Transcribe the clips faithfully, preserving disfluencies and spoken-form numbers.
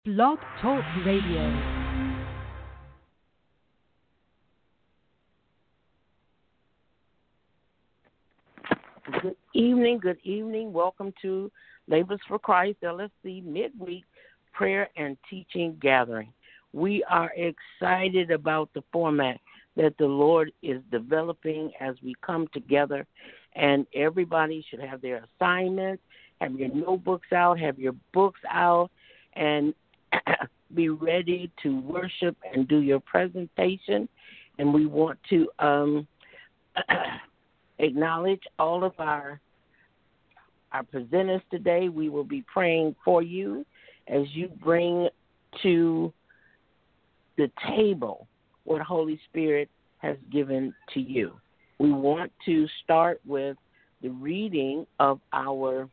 Blog Talk Radio. Good evening, good evening. Welcome to Labors for Christ, L F C Midweek Prayer and Teaching Gathering. We are excited about the format that the Lord is developing as we come together, and everybody should have their assignments, have your notebooks out, have your books out, and be ready to worship and do your presentation. And we want to um, acknowledge all of our our presenters today. We will be praying for you as you bring to the table what Holy Spirit has given to you. We want to start with the reading of our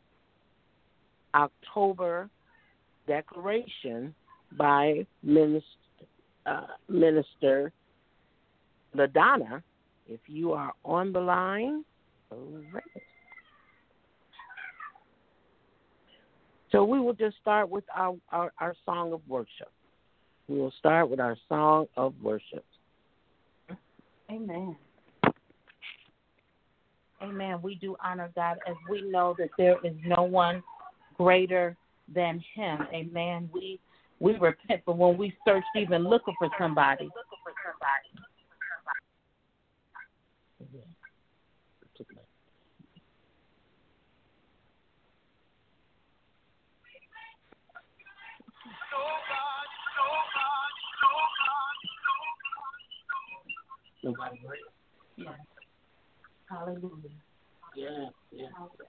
October declaration by Minister, uh, Minister LaDonna. If you are on the line, all right. So we will just start with our, our, our song of worship. We will start with our song of worship. Amen. Amen. We do honor God as we know that there is no one greater than Him. Amen. We we repent for when we searched even looking for somebody. Looking for somebody. Nobody great? Yes. Hallelujah. Yeah, yeah.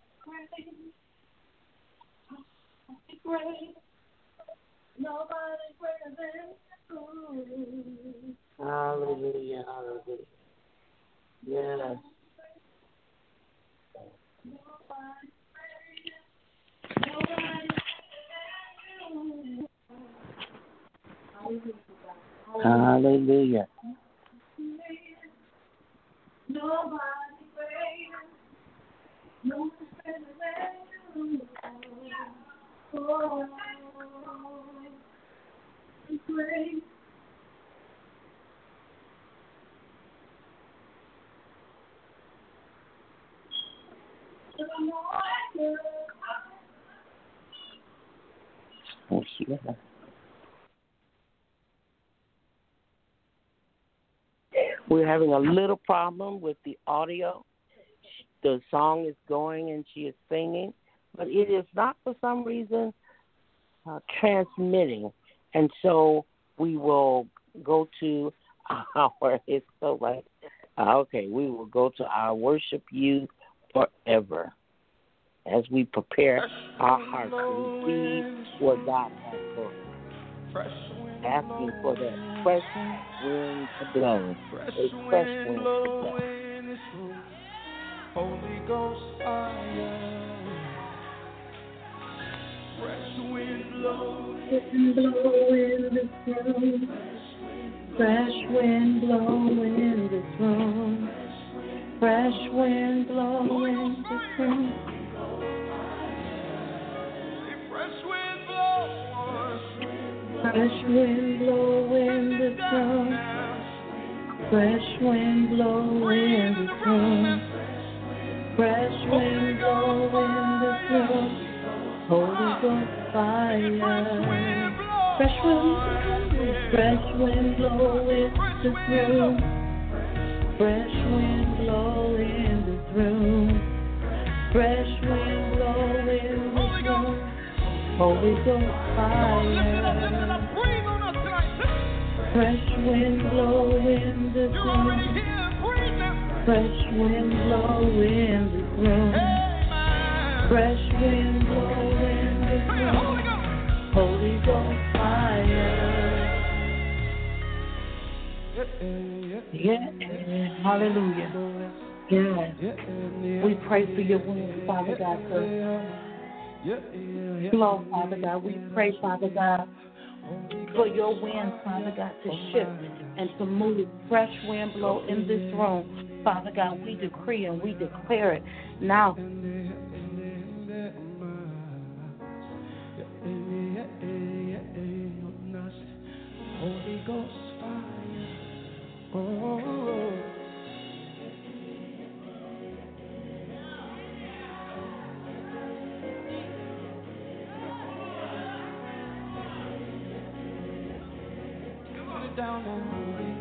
Great. Nobody greater than you. Hallelujah, hallelujah. Yes. Hallelujah. Nobody greater. Nobody greater than you. Oh, great. Oh, yeah. We're having a little problem with the audio. The song is going and she is singing, but it is not for some reason uh, transmitting. And so we will go to our, it's so like, uh, okay, we will go to our worship you forever as we prepare our hearts to receive what God has for us. Asking for that fresh wind to blow, a fresh wind to blow. Holy Ghost fire, fresh wind blow, Blow in this room, fresh wind blow in this room, fresh wind blow in this room. fresh wind blow, Fresh wind blow in this room, fresh wind blow in this room, fresh wind blow in this room. Holy Ghost fire, fresh wind, fresh wind blow in this room, fresh wind blow in this room, fresh wind blow in this room. Holy Ghost fire, fresh wind blow in this room, fresh wind blow in this room, fresh wind blow in this room. Holy Ghost fire. Yeah. Hallelujah. Yes. We pray for your wind, Father God, to flow, Father God. We pray, Father God, for your wind, Father God, to shift and to move. Fresh wind blow in this room. Father God, we decree and we declare it now. Ghost fire. Oh. Come on down now.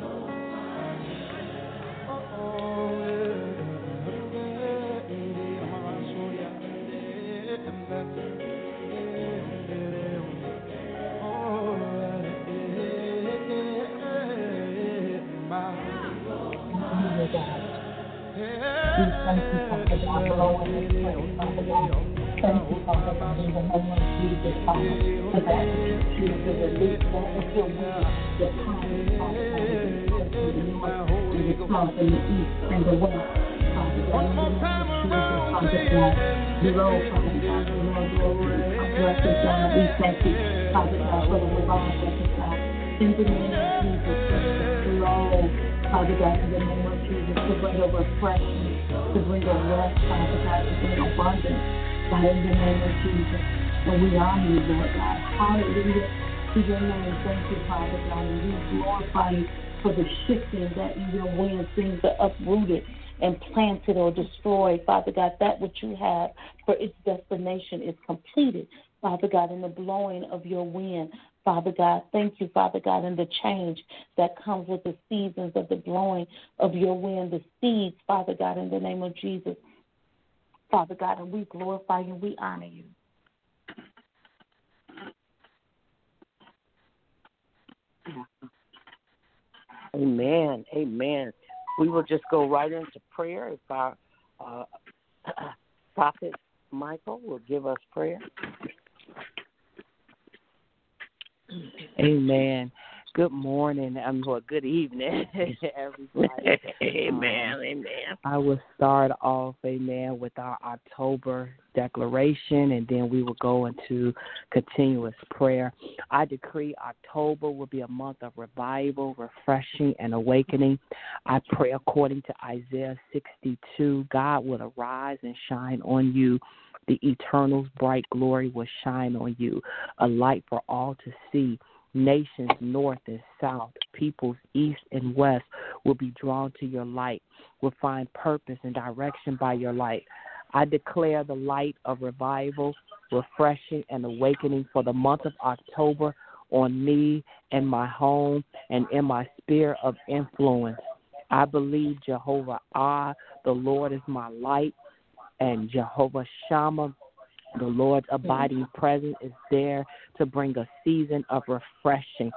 We thank you, Father God, for all of this praise, Father God. Thank you, Father God, in the name of Jesus, Father, for that which you choose to release, that which your will, your power, Father God, to the north, and the south, and the east, and the west, Father God, in the name of Jesus, Father God. Below, Father God, below, glory, blessed God, we thank you, Father God, for the revival, Father God. In the name of Jesus, below, Father God, in the name of Jesus, to bring a refreshing, to bring a rest, Father God, to bring abundance, God, in the name of Jesus. And we honor you, Lord God. Hallelujah to your name. Thank you, Father God. And we glorify you for the shifting that even when things are uprooted and planted or destroyed, Father God, that which you have for its destination is completed, Father God, in the blowing of your wind. Father God, thank you, Father God, and the change that comes with the seasons of the blowing of your wind, the seeds, Father God, in the name of Jesus. Father God, and we glorify you, we honor you. Amen. Amen. We will just go right into prayer if our uh, prophet Michael will give us prayer. Amen. Good morning, um, well, good evening, everybody. Amen. Um, amen. I will start off, amen, with our October declaration, and then we will go into continuous prayer. I decree October will be a month of revival, refreshing, and awakening. I pray according to Isaiah sixty-two, God will arise and shine on you. The Eternal's bright glory will shine on you, a light for all to see. Nations north and south, peoples east and west will be drawn to your light, will find purpose and direction by your light. I declare the light of revival, refreshing, and awakening for the month of October on me and my home and in my sphere of influence. I believe Jehovah Ah, the Lord is my light, and Jehovah Shammah, the Lord's abiding presence, is there to bring a season of refreshing.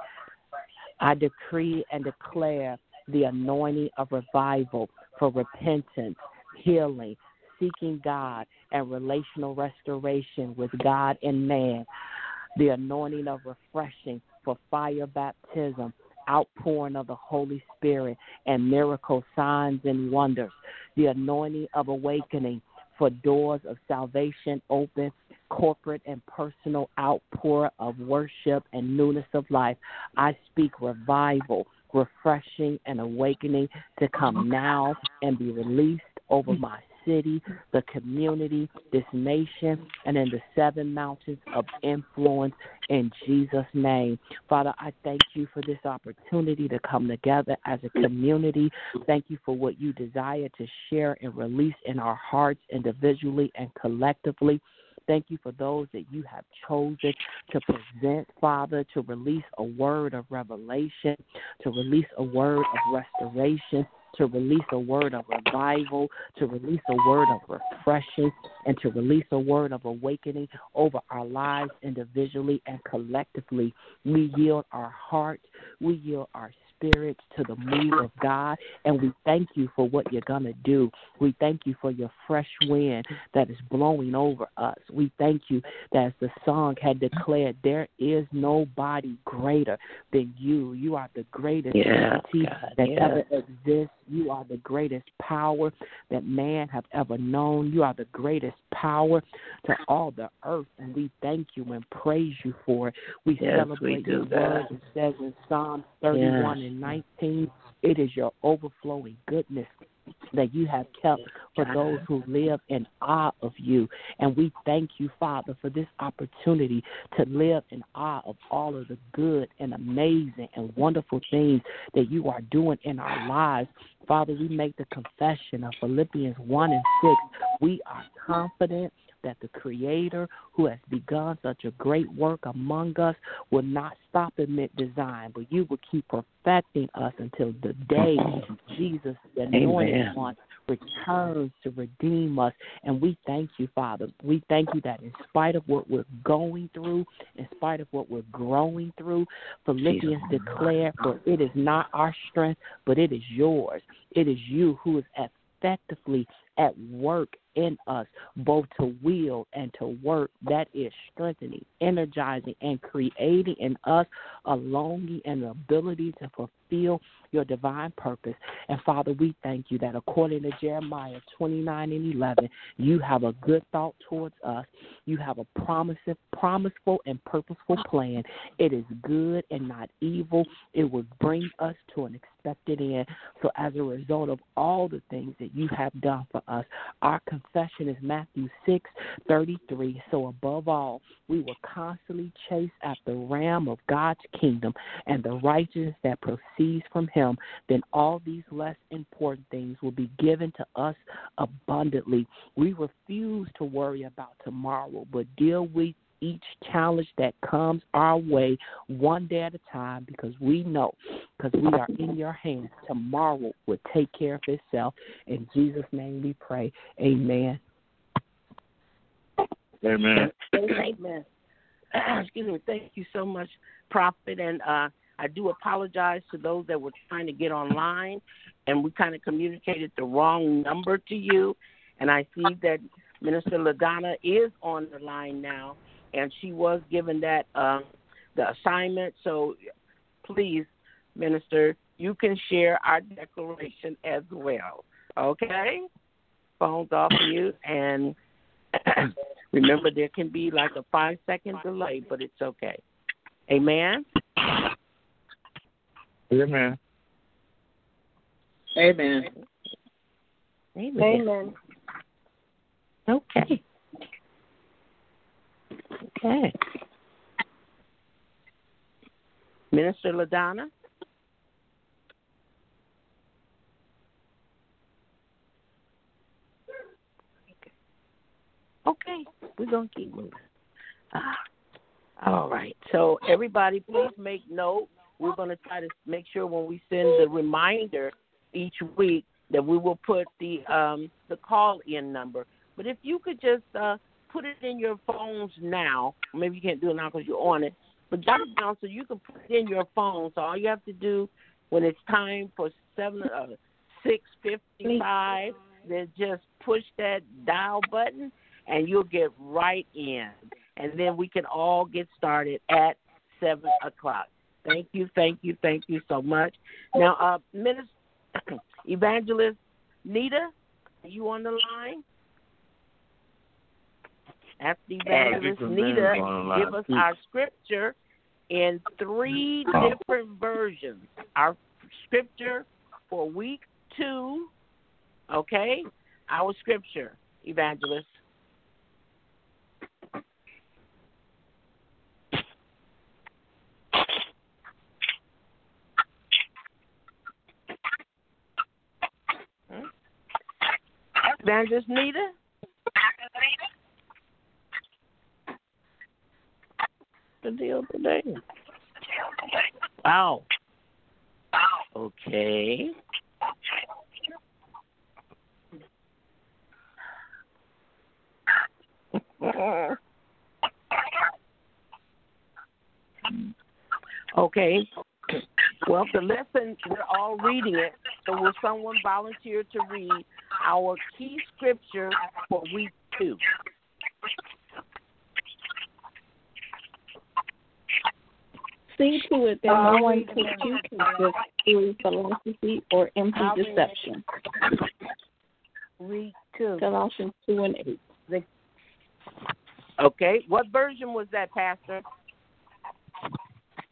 I decree and declare the anointing of revival for repentance, healing, seeking God, and relational restoration with God and man. The anointing of refreshing for fire baptism, outpouring of the Holy Spirit, and miracle signs and wonders. The anointing of awakening for doors of salvation open, corporate and personal outpour of worship and newness of life. I speak revival, refreshing, and awakening to come now and be released over my city, the community, this nation, and in the seven mountains of influence in Jesus' name. Father, I thank you for this opportunity to come together as a community. Thank you for what you desire to share and release in our hearts individually and collectively. Thank you for those that you have chosen to present, Father, to release a word of revelation, to release a word of restoration, to release a word of revival, to release a word of refreshing, and to release a word of awakening over our lives individually and collectively. We yield our hearts, we yield our spirits to the move of God, and we thank you for what you're going to do. We thank you for your fresh wind that is blowing over us. We thank you that, as the song had declared, there is nobody greater than you. You are the greatest Yeah, entity God, that yeah. ever exists. You are the greatest power that man have ever known. You are the greatest power to all the earth, and we thank you and praise you for it. We Yes, celebrate we do your that. word. It says in Psalm thirty-one Yes. and nineteen, it is your overflowing goodness that you have kept for those who live in awe of you. And we thank you, Father, for this opportunity to live in awe of all of the good and amazing and wonderful things that you are doing in our lives. Father, we make the confession of Philippians one and six. We are confident that the Creator who has begun such a great work among us will not stop in mid-design, but you will keep perfecting us until the day Jesus, the anointed Amen. one, returns to redeem us. And we thank you, Father. We thank you that in spite of what we're going through, in spite of what we're growing through, Philippians declare, for it is not our strength, but it is yours. It is you who is effectively at work in us, both to will and to work. That is strengthening, energizing, and creating in us a longing and the ability to fulfill your divine purpose. And Father, we thank you that according to Jeremiah twenty-nine and eleven, you have a good thought towards us. You have a promising, promiseful and purposeful plan. It is good and not evil. It will bring us to an expected end. So as a result of all the things that you have done for us, our confession is Matthew six thirty-three. So above all, we will constantly chase after the ram of God's kingdom and the righteousness that proceeds from him. Then all these less important things will be given to us abundantly. We refuse to worry about tomorrow, but deal with each challenge that comes our way one day at a time, because we know, because we are in your hands, tomorrow will take care of itself. In Jesus' name we pray. Amen. Amen. Amen. Excuse me. Thank you so much, Prophet. And uh, I do apologize to those that were trying to get online, and we kind of communicated the wrong number to you. And I see that Minister LaDonna is on the line now, and she was given that um, the assignment. So please, Minister, you can share our declaration as well. Okay? Phone's off you, and remember, there can be like a five-second delay, but it's okay. Amen? Amen. Amen. Amen. Amen. Okay. Okay. Minister LaDonna? Okay, we're going to keep moving. Ah, all right. So, everybody, please make note. We're going to try to make sure when we send the reminder each week that we will put the um, the call-in number. But if you could just uh, put it in your phones now, maybe you can't do it now because you're on it, but jot it down so you can put it in your phone. So all you have to do when it's time for seven, uh, six fifty-five, then just push that dial button, and you'll get right in. And then we can all get started at seven o'clock. Thank you, thank you, thank you so much. Now, uh, Minister Evangelist Nita, are you on the line? After Evangelist uh, Nita, line, give us please. our scripture in three different versions. Our scripture for week two, okay? Our scripture, Evangelist. Evangelist Nita? The deal today. Wow. Okay. Okay. Well, the lesson, we're all reading it, so will someone volunteer to read our key scripture for week two? See to it that no one takes you captive through philosophy or empty deception. Read two. Colossians two and eight. Okay. What version was that, Pastor?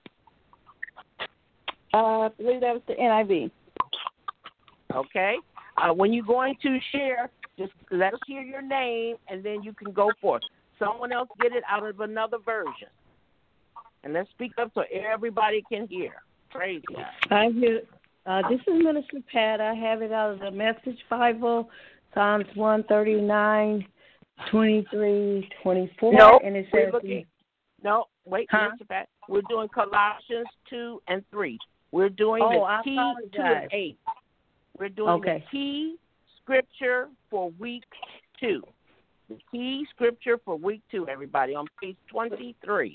Uh, I believe that was the N I V. Okay. uh, when you're going to share, just let us hear your name, and then you can go forth. Someone else get it out of another version. And let's speak up so everybody can hear. Praise God. I hear. Uh, this is Minister Pat. I have it out of the Message Bible, Psalms one thirty-nine, twenty-three, twenty-four. No, and it we're says, looking, no, wait, huh? Mister Pat. We're doing Colossians two and three. We're doing oh, the I key apologize. two and eight. We're doing Okay. the key scripture for week two. The key scripture for week two, everybody, on page twenty-three.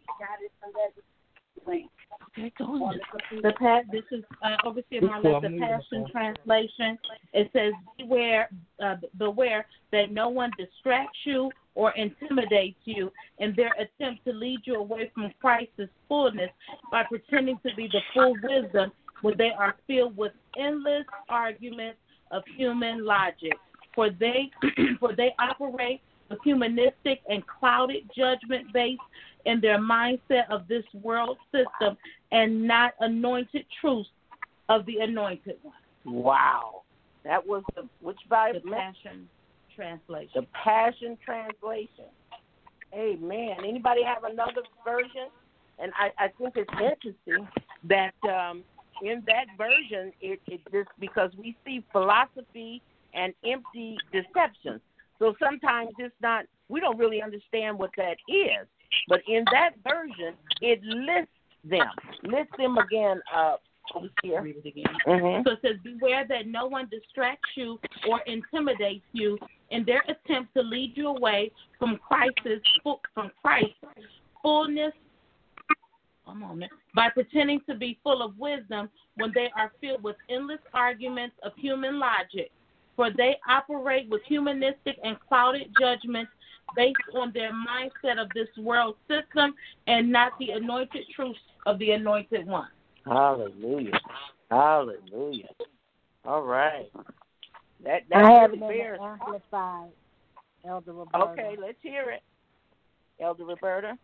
Okay, go on. The pa- this is uh, Overseer Marlette, the Passion Translation. It says, beware, uh, beware that no one distracts you or intimidates you in their attempt to lead you away from Christ's fullness by pretending to be the full wisdom when they are filled with endless arguments of human logic. For they, for they operate with humanistic and clouded judgment based in their mindset of this world system and not anointed truths of the anointed one. Wow. That was the, which Bible? The Passion Translation. The Passion Translation. Amen. Anybody have another version? And I, I think it's interesting that um, in that version, it, it just because we see philosophy and empty deception. So sometimes it's not, we don't really understand what that is. But in that version, it lists them. List them again uh, over here. Read it again. Mm-hmm. So it says, beware that no one distracts you or intimidates you in their attempt to lead you away from Christ's from Christ's fullness. One moment. By pretending to be full of wisdom when they are filled with endless arguments of human logic. For they operate with humanistic and clouded judgments based on their mindset of this world system and not the anointed truth of the anointed one. Hallelujah. Hallelujah. All right. That, that I have really it in bears. the Amplified, Elder Roberta. Okay, let's hear it. Elder Roberta.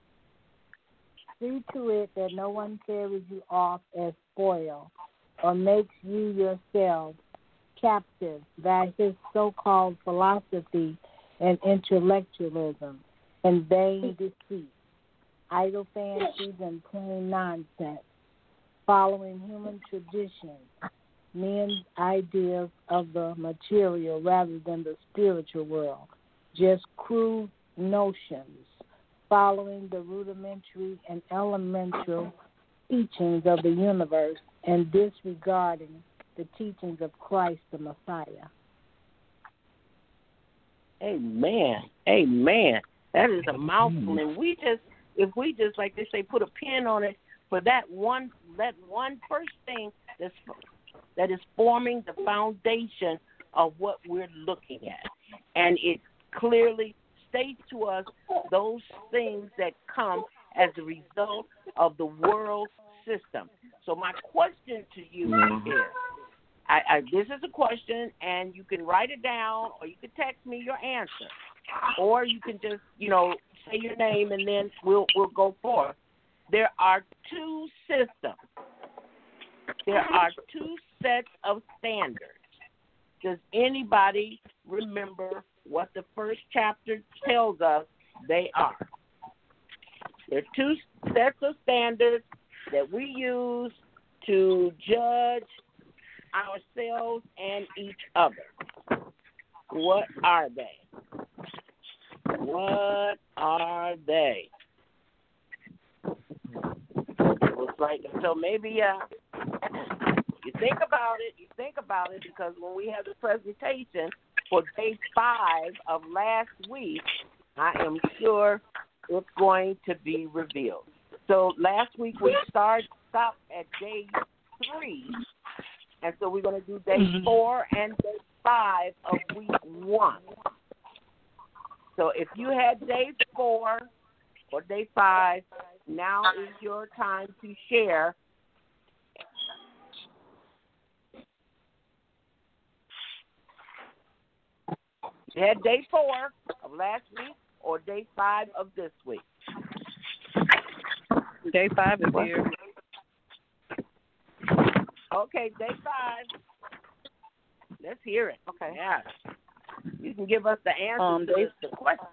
See to it that no one carries you off as spoil or makes you yourselves captive by his so-called philosophy and intellectualism and vain deceit, idle fancies and plain nonsense, following human traditions, men's ideas of the material rather than the spiritual world, just crude notions, following the rudimentary and elemental teachings of the universe and disregarding the teachings of Christ the Messiah. Amen. Amen. That is a mouthful. And we just, if we just, like they say, put a pin on it for that one, that one first thing that's, that is forming the foundation of what we're looking at. And it clearly states to us those things that come as a result of the world system. So my question to you is, I, I, this is a question, and you can write it down, or you can text me your answer, or you can just, you know, say your name, and then we'll we'll go forth. There are two systems. There are two sets of standards. Does anybody remember what the first chapter tells us they are? There are two sets of standards that we use to judge ourselves and each other. What are they? What are they? It looks like, so maybe uh, you think about it, you think about it, because when we have the presentation for day five of last week, I am sure it's going to be revealed. So last week we started stopped at day three, and so we're going to do day mm-hmm. four and day five of week one. So if you had day four or day five, now is your time to share. You had day four of last week or day five of this week? Day five is here. Okay, day five. Let's hear it. Okay. Yeah. You can give us the answer Um, to they, the question.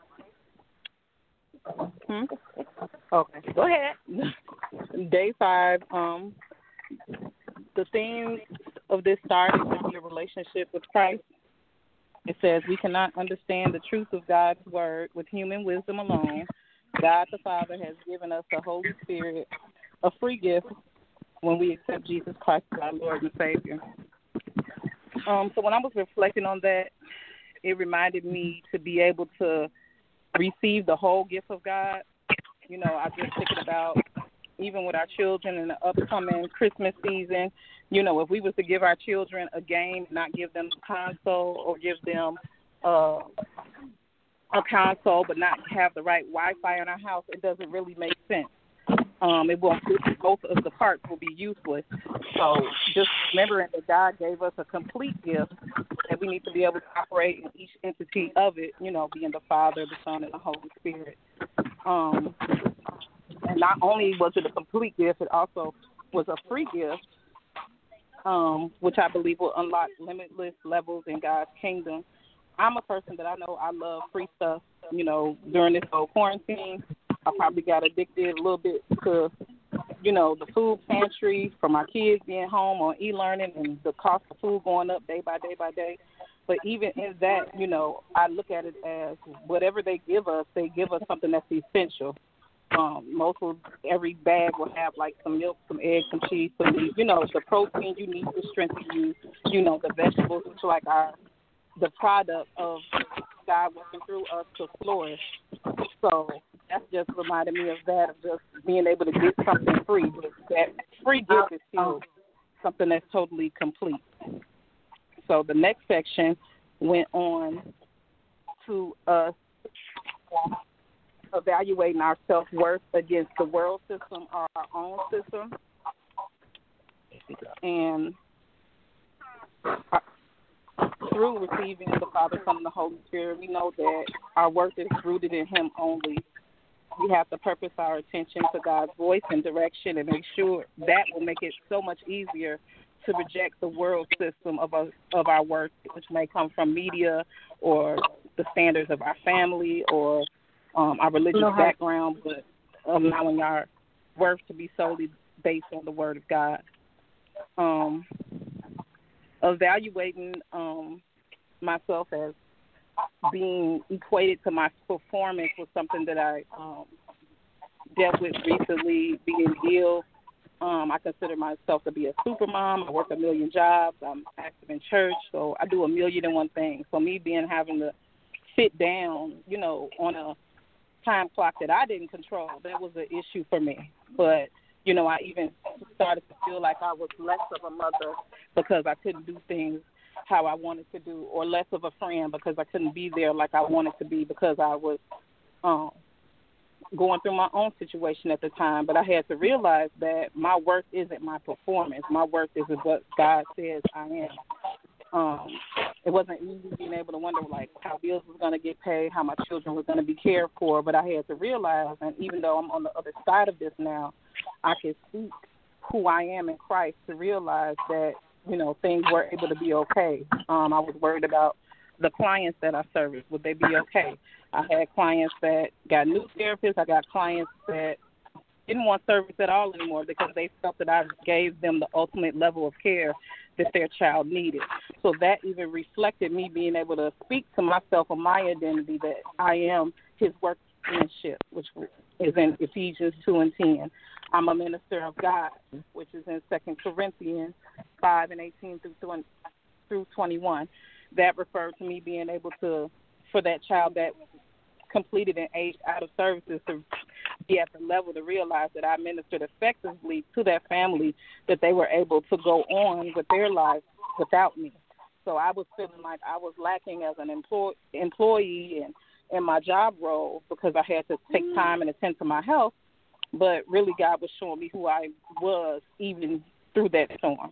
Hmm? Okay. Go ahead. Day five, um, the theme of this started with your relationship with Christ. It says, we cannot understand the truth of God's word with human wisdom alone. God the Father has given us the Holy Spirit, a free gift when we accept Jesus Christ as our Lord and Savior. Um, so when I was reflecting on that, it reminded me to be able to receive the whole gift of God. You know, I just thinking about even with our children in the upcoming Christmas season, you know, if we was to give our children a game, not give them a console, or give them uh, a console but not have the right Wi-Fi in our house, it doesn't really make sense. Um, it won't. Both of the parts will be useless. So just remembering that God gave us a complete gift, that we need to be able to operate in each entity of it. You know, being the Father, the Son, and the Holy Spirit. Um, and not only was it a complete gift, it also was a free gift, um, which I believe will unlock limitless levels in God's kingdom. I'm a person that I know I love free stuff. You know, during this whole quarantine, I probably got addicted a little bit to, you know, the food pantry for my kids being home on e-learning and the cost of food going up day by day by day. But even in that, you know, I look at it as whatever they give us, they give us something that's essential. Um, most of every bag will have like some milk, some eggs, some cheese, some meat. You know, the protein you need to strengthen you. You know, the vegetables, which are like our the product of God working through us to flourish. So that's just reminded me of that, of just being able to get something free. But that free gift is still something that's totally complete. So the next section went on to us evaluating our self-worth against the world system or our own system. And our, through receiving the Father, Son, and the Holy Spirit, we know that our worth is rooted in Him only. We have to purpose our attention to God's voice and direction and make sure that will make it so much easier to reject the world system of our, of our worth, which may come from media or the standards of our family or um, our religious no, background, but allowing our worth to be solely based on the Word of God. Um, evaluating um, myself as being equated to my performance was something that I um, dealt with recently, being ill. Um, I consider myself to be a super mom. I work a million jobs. I'm active in church, so I do a million and one things. So me being having to sit down, you know, on a time clock that I didn't control, that was an issue for me. But, you know, I even started to feel like I was less of a mother because I couldn't do things how I wanted to do, or less of a friend because I couldn't be there like I wanted to be because I was um, going through my own situation at the time. But I had to realize that my worth isn't my performance. My worth is what God says I am. Um, it wasn't easy being able to wonder, like, how bills was going to get paid, how my children were going to be cared for. But I had to realize, and even though I'm on the other side of this now, I can speak who I am in Christ to realize that, you know, things were able to be okay. Um, I was worried about the clients that I serviced. Would they be okay? I had clients that got new therapists. I got clients that didn't want service at all anymore because they felt that I gave them the ultimate level of care that their child needed. So that even reflected me being able to speak to myself and my identity that I am His workmanship, which is in Ephesians two and ten. I'm a minister of God, which is in Second Corinthians five and eighteen through twenty-one. That referred to me being able to, for that child that completed and aged out of services, to be at the level to realize that I ministered effectively to that family, that they were able to go on with their lives without me. So I was feeling like I was lacking as an employ- employee and in my job role because I had to take time and attend to my health. But really, God was showing me who I was even through that storm.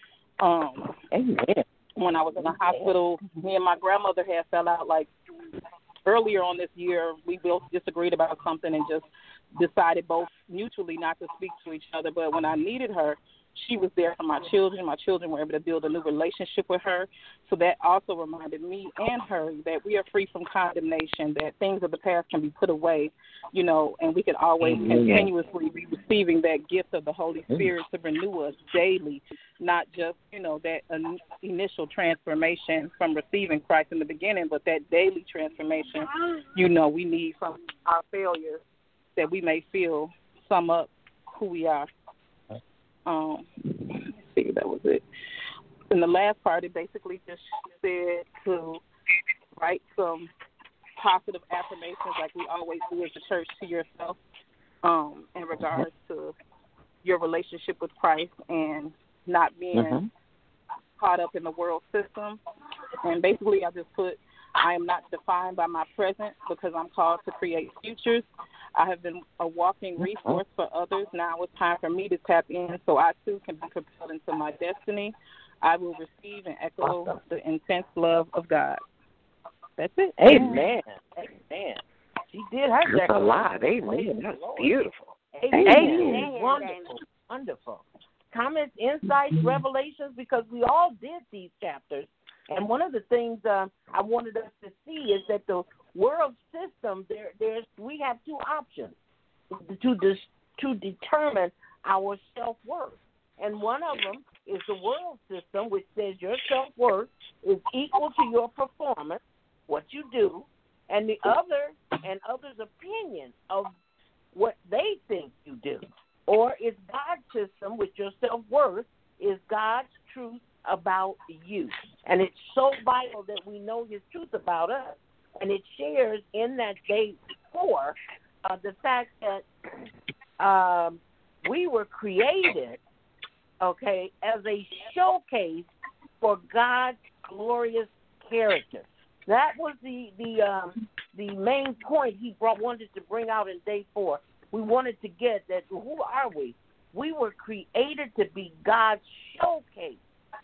Um, Amen. When I was in the hospital, me and my grandmother had fell out like earlier on this year. We both disagreed about something and just decided both mutually not to speak to each other. But when I needed her, she was there for my children. My children were able to build a new relationship with her. So that also reminded me and her that we are free from condemnation, that things of the past can be put away, you know, and we can always mm-hmm. continuously be receiving that gift of the Holy Spirit to renew us daily, not just, you know, that uh, initial transformation from receiving Christ in the beginning, but that daily transformation, you know, we need from our failures that we may feel sum up who we are. Um, let's see, that was it. In the last part, it basically just said to write some positive affirmations like we always do as a church to yourself um, in regards to your relationship with Christ and not being mm-hmm. caught up in the world system. And basically I just put, I am not defined by my present because I'm called to create futures. I have been a walking resource for others. Now it's time for me to tap in so I too can be propelled into my destiny. I will receive and echo the intense love of God. That's it. Amen. Amen. She did her That's a lot. Amen. That's beautiful. Amen. Amen. Wonderful. Wonderful. Comments, insights, revelations, because we all did these chapters. And one of the things uh, I wanted us to see is that the world system, there, there's we have two options to dis, to determine our self-worth. And one of them is the world system, which says your self-worth is equal to your performance, what you do, and the other and others' opinion of what they think you do. Or it's God's system, which your self-worth is God's truth about you. And it's so vital that we know his truth about us. And it shares in that day four uh, the fact that um, we were created, okay, as a showcase for God's glorious character. That was the the um, the main point he brought, wanted to bring out in day four. We wanted to get that, who are we? We were created to be God's showcase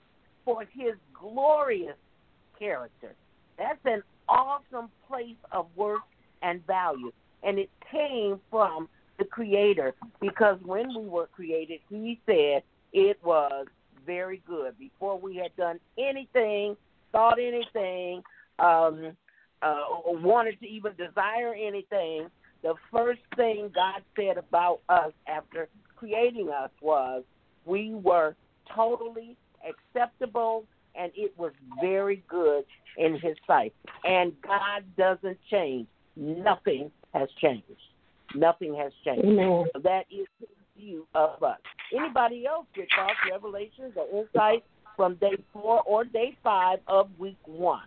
for his glorious character. That's an awesome place of worth and value. And it came from the Creator, because when we were created, he said it was very good. Before we had done anything, thought anything, um, uh, or wanted to even desire anything, the first thing God said about us after creating us was we were totally acceptable, and it was very good in his sight. And God doesn't change. Nothing has changed. Nothing has changed. Amen. That is his view of us. Anybody else with thoughts, revelations, or insights from day four or day five of week one?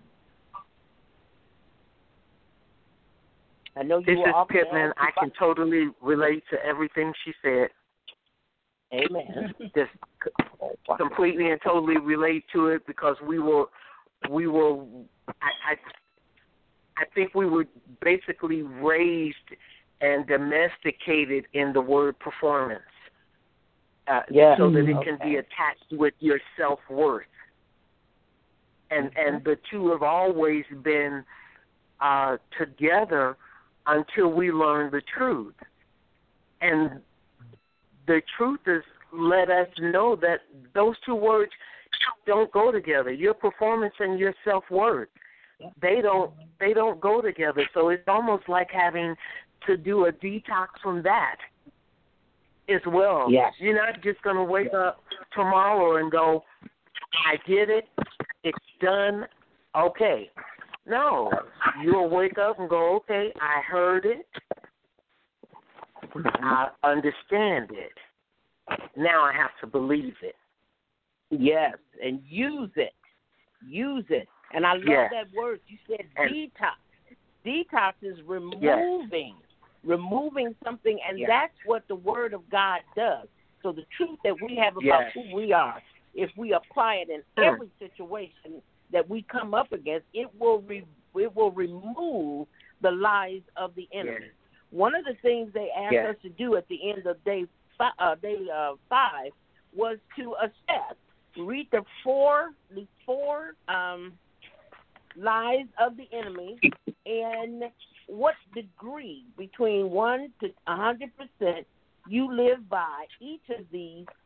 I know you this were is Pittman. I can totally relate to everything she said. Amen. Just completely and totally relate to it, because we were, we were, I, I, I think we were basically raised and domesticated in the word performance, uh, yeah. so that it okay. can be attached with your self-worth. And and the two have always been uh, together until we learn the truth. And the truth has let us know that those two words don't go together. Your performance and your self-worth, they don't they don't go together. So it's almost like having to do a detox from that as well. Yes. You're not just going to wake up tomorrow and go, I did it, it's done, okay. No, you'll wake up and go, okay, I heard it, I understand it. Now I have to believe it. Yes, and use it. Use it. And I love yes. that word. You said and detox. Detox is removing, yes. removing something, and yes. that's what the Word of God does. So the truth that we have about yes. who we are, if we apply it in mm. every situation that we come up against, it will re- it will remove the lies of the enemy. Yes. One of the things they asked yes. us to do at the end of day five, uh, day uh, five was to assess, read the four the four um, lies of the enemy, and what degree between one to a hundred percent you live by each of these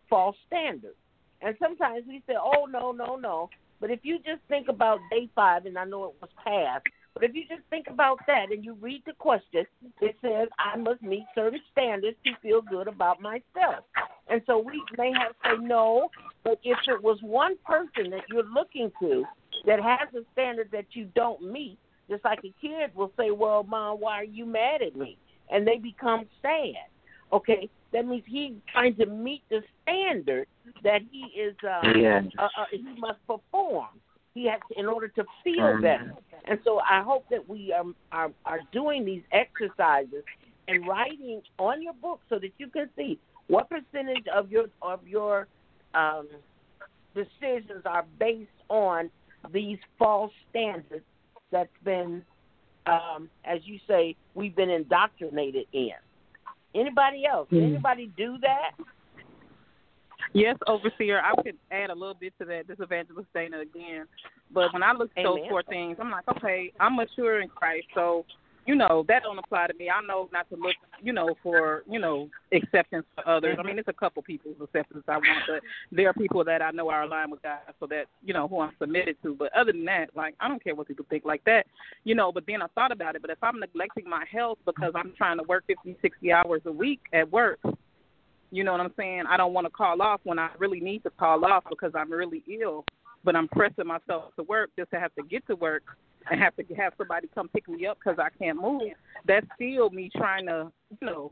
false standards. And sometimes we say, oh, no, no, no. But if you just think about day five, and I know it was past, but if you just think about that and you read the question, it says, I must meet certain standards to feel good about myself. And so we may have to say no, but if it was one person that you're looking to that has a standard that you don't meet, just like a kid will say, well, Mom, why are you mad at me? And they become sad. Okay, that means he's trying to meet the standard that he is, uh, yes. uh, uh, he must perform. He has to, in order to feel Mm. better. And so I hope that we are, are are doing these exercises and writing on your book so that you can see what percentage of your of your um, decisions are based on these false standards that's been, um, as you say, we've been indoctrinated in. Anybody else? Mm. Anybody do that? Yes, Overseer, I could add a little bit to that. This is Evangelist Dana again. But when I look at those Amen. four things, I'm like, okay, I'm mature in Christ, so, you know, that don't apply to me. I know not to look, you know, for, you know, acceptance for others. I mean, it's a couple people's acceptance I want, but there are people that I know are aligned with God, so that, you know, who I'm submitted to. But other than that, like, I don't care what people think like that, you know, but then I thought about it. But if I'm neglecting my health because I'm trying to work fifty, sixty hours a week at work, you know what I'm saying? I don't want to call off when I really need to call off because I'm really ill, but I'm pressing myself to work just to have to get to work and have to have somebody come pick me up because I can't move. That's still me trying to, you know,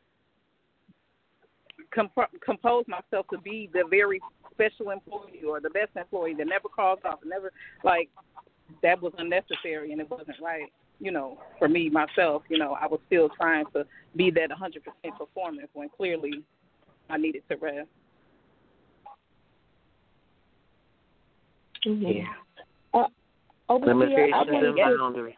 comp- compose myself to be the very special employee or the best employee that never calls off, never, like, that was unnecessary and it wasn't right. You know, for me, myself, you know, I was still trying to be that one hundred percent performance when clearly I needed to rest. Mm-hmm. Yeah. Uh, over here, I Limitations and wanted boundaries.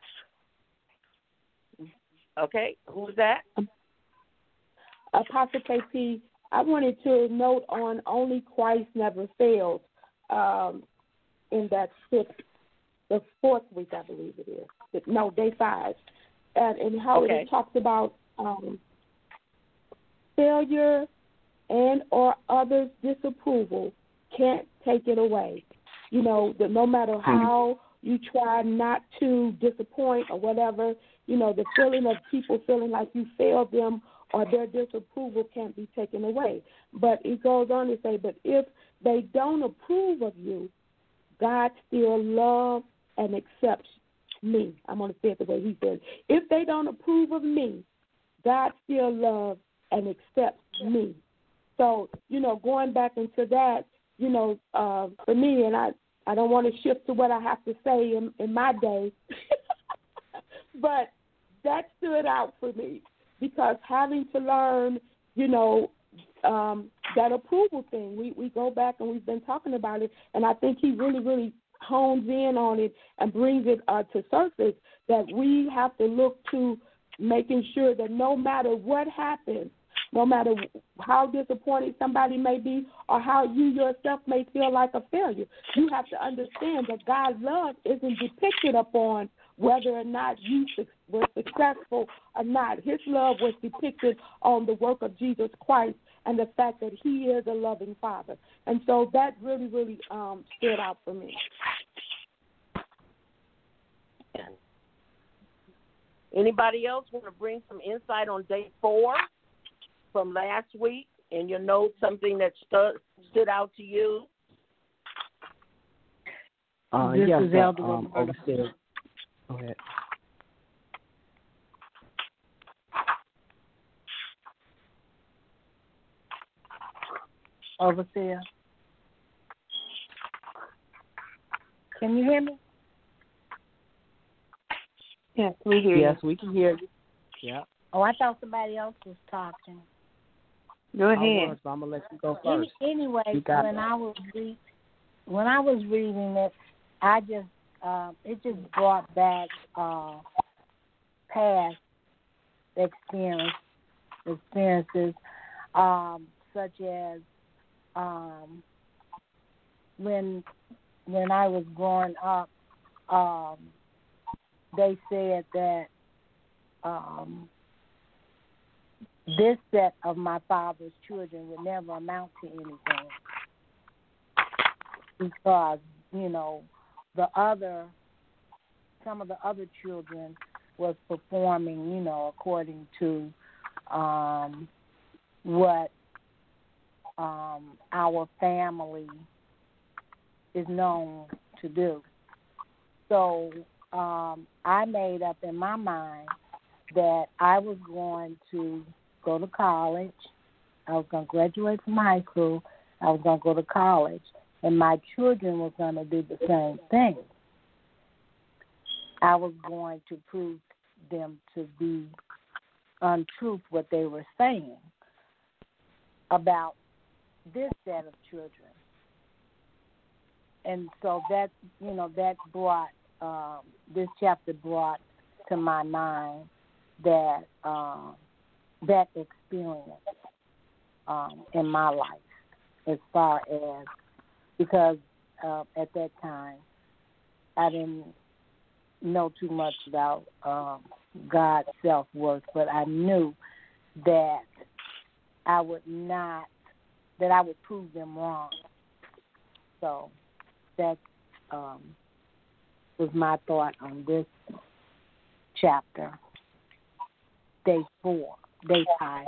Okay, who's that? to, Apostle K P, I wanted to note on Only Christ Never Fails um, in that sixth, the fourth week, I believe it is. No, day five. And, and how Okay. it talks about um, failure and or others' disapproval can't take it away. You know, that no matter how you try not to disappoint or whatever, you know, the feeling of people feeling like you failed them or their disapproval can't be taken away. But it goes on to say, but if they don't approve of you, God still loves and accepts me. I'm going to say it the way he said. If they don't approve of me, God still loves and accepts me. So, you know, going back into that, you know, uh, for me, and I, I don't want to shift to what I have to say in, in my day, but that stood out for me because having to learn, you know, um, that approval thing, we, we go back and we've been talking about it, and I think he really, really hones in on it and brings it uh, to surface that we have to look to making sure that no matter what happens, no matter how disappointed somebody may be or how you yourself may feel like a failure, you have to understand that God's love isn't depicted upon whether or not you were successful or not. His love was depicted on the work of Jesus Christ and the fact that he is a loving Father. And so that really, really um, stood out for me. Anybody else want to bring some insight on day four from last week in your notes, something that stood, stood out to you? Uh, This yes, is uh, Elder um, Roberta. overseer. Go ahead. Overseer. Can you hear me? Yes, we hear Yes, you. we can hear you. Yeah. Oh, I thought somebody else was talking. Go I ahead. was, but I'm gonna let you go Any, first. anyway, You got when it. I was re- when I was reading it, I just uh, it just brought back uh, past experience experiences, um, such as um, when when I was growing up. Um, they said that um, this set of my father's children would never amount to anything. because, you know, the other, some of the other children was performing, you know, according to um, what um, our family is known to do. So um, I made up in my mind that I was going to go to college. I was going to graduate from high school. I was going to go to college. And my children were going to do the same thing. I was going to prove them to be untruth what they were saying about this set of children. And so that, you know, that brought, um, this chapter brought to my mind that um, that experience um, in my life as far as, because uh, at that time I didn't know too much about um, God's self-worth, but I knew that I would not, that I would prove them wrong. So that um, was my thought on this chapter, day four, day five.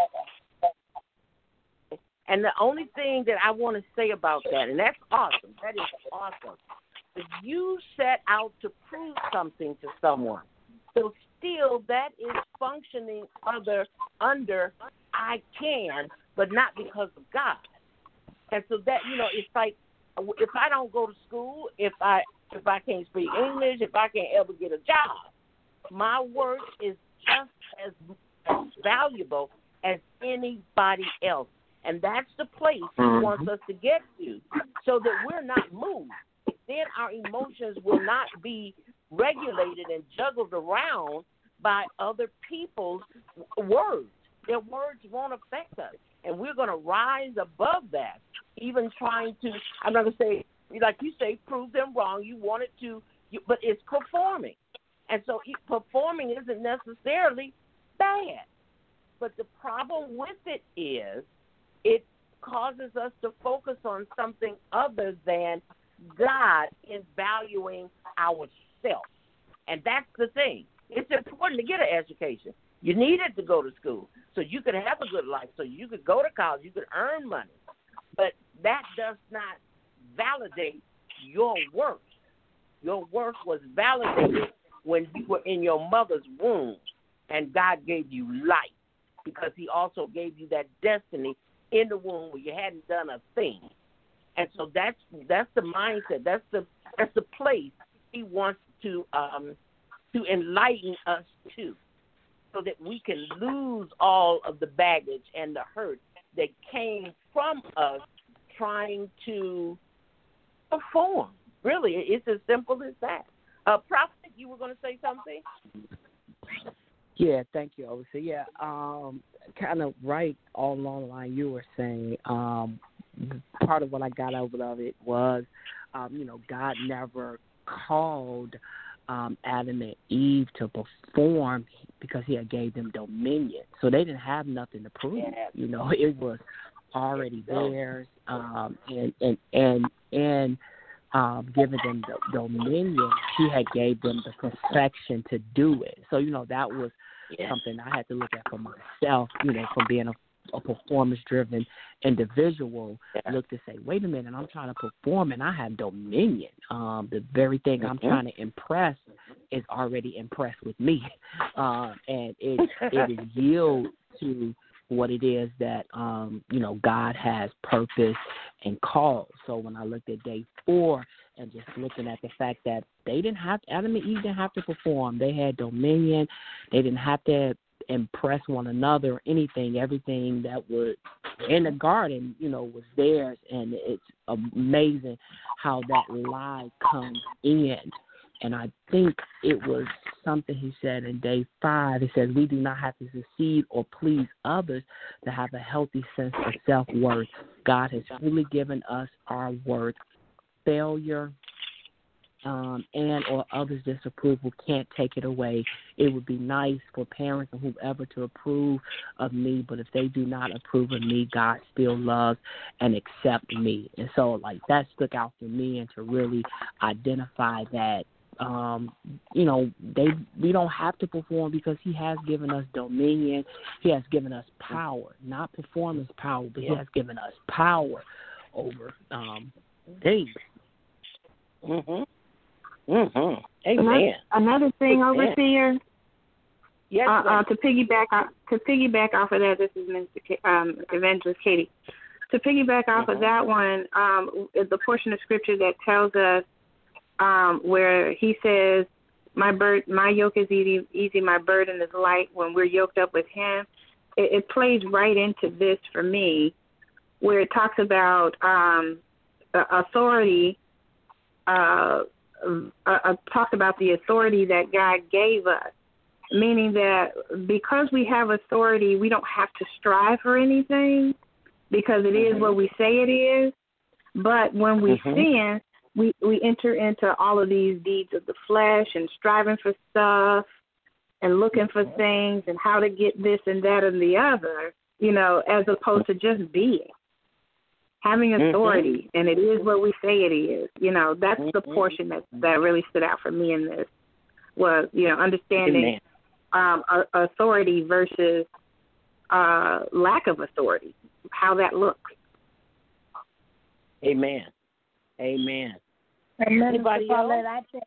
And the only thing that I want to say about that, and that's awesome, that is awesome, if you set out to prove something to someone, so still that is functioning under, under I can, but not because of God. And so that, you know, it's like, if I don't go to school, if I if I can't speak English, if I can't ever get a job, my work is just as, as valuable as anybody else. And that's the place he wants us to get to, so that we're not moved. Then our emotions will not be regulated and juggled around by other people's words. Their words won't affect us. And we're going to rise above that, even trying to, I'm not going to say, like you say, prove them wrong. You want it to, you, but it's performing. And so performing isn't necessarily bad. But the problem with it is it causes us to focus on something other than God in valuing ourselves. And that's the thing. It's important to get an education. You needed to go to school so you could have a good life, so you could go to college, you could earn money. But that does not validate your worth. Your worth was validated when you were in your mother's womb and God gave you life, because he also gave you that destiny in the womb where you hadn't done a thing. And so that's that's the mindset. That's the that's the place he wants to um, to enlighten us to, so that we can lose all of the baggage and the hurt that came from us trying to perform. Really, it's as simple as that. Uh, Prophet, you were going to say something? Yeah, thank you, Overseer. Yeah, um, kind of right all along the line you were saying. Um, part of what I got out of it was, um, you know, God never called um, Adam and Eve to perform because he had gave them dominion. So they didn't have nothing to prove. Yeah. You know, it was already theirs, um, and and and and um, giving them the dominion, he had gave them the perfection to do it. So you know that was yeah. something I had to look at for myself. You know, from being a, a performance-driven individual, yeah. look to say, wait a minute, I'm trying to perform and I have dominion. Um, the very thing mm-hmm. I'm trying to impress is already impressed with me, uh, and it it is yield to what it is that, um, you know, God has purpose and called. So when I looked at day four and just looking at the fact that they didn't have, Adam and Eve didn't have to perform. They had dominion. They didn't have to impress one another or anything. Everything that was in the garden, you know, was theirs. And it's amazing how that lie comes in. And I think it was something he said in day five. He says, we do not have to succeed or please others to have a healthy sense of self-worth. God has freely given us our worth. Failure um, and or others' disapproval can't take it away. It would be nice for parents or whoever to approve of me, but if they do not approve of me, God still loves and accepts me. And so, like, that stuck out to me, and to really identify that, um, you know, they we don't have to perform because he has given us dominion. He has given us power, not performance power, but yeah. he has given us power over um, things. Mhm. Mhm. Amen. Another thing, Amen. Overseer. Yes. Uh, uh, to piggyback off, to piggyback off of that, this is Mister K, um, Evangelist Katie. To piggyback off Mhm. of that one, um, is the portion of scripture that tells us um, where he says, "My bur- my yoke is easy, easy. My burden is light." When we're yoked up with Him, it, it plays right into this for me, where it talks about um, authority. Uh, uh, uh, talked about the authority that God gave us, meaning that because we have authority, we don't have to strive for anything because it mm-hmm. is what we say it is. But when we mm-hmm. sin, we, we enter into all of these deeds of the flesh and striving for stuff and looking for things and how to get this and that and the other, you know, as opposed to just being. Having authority, mm-hmm. and it is what we say it is. You know, that's mm-hmm. the portion that, that really stood out for me in this was, you know, understanding um, authority versus uh, lack of authority, how that looks. Amen. Amen. And Anybody Mister Paulette, else? I think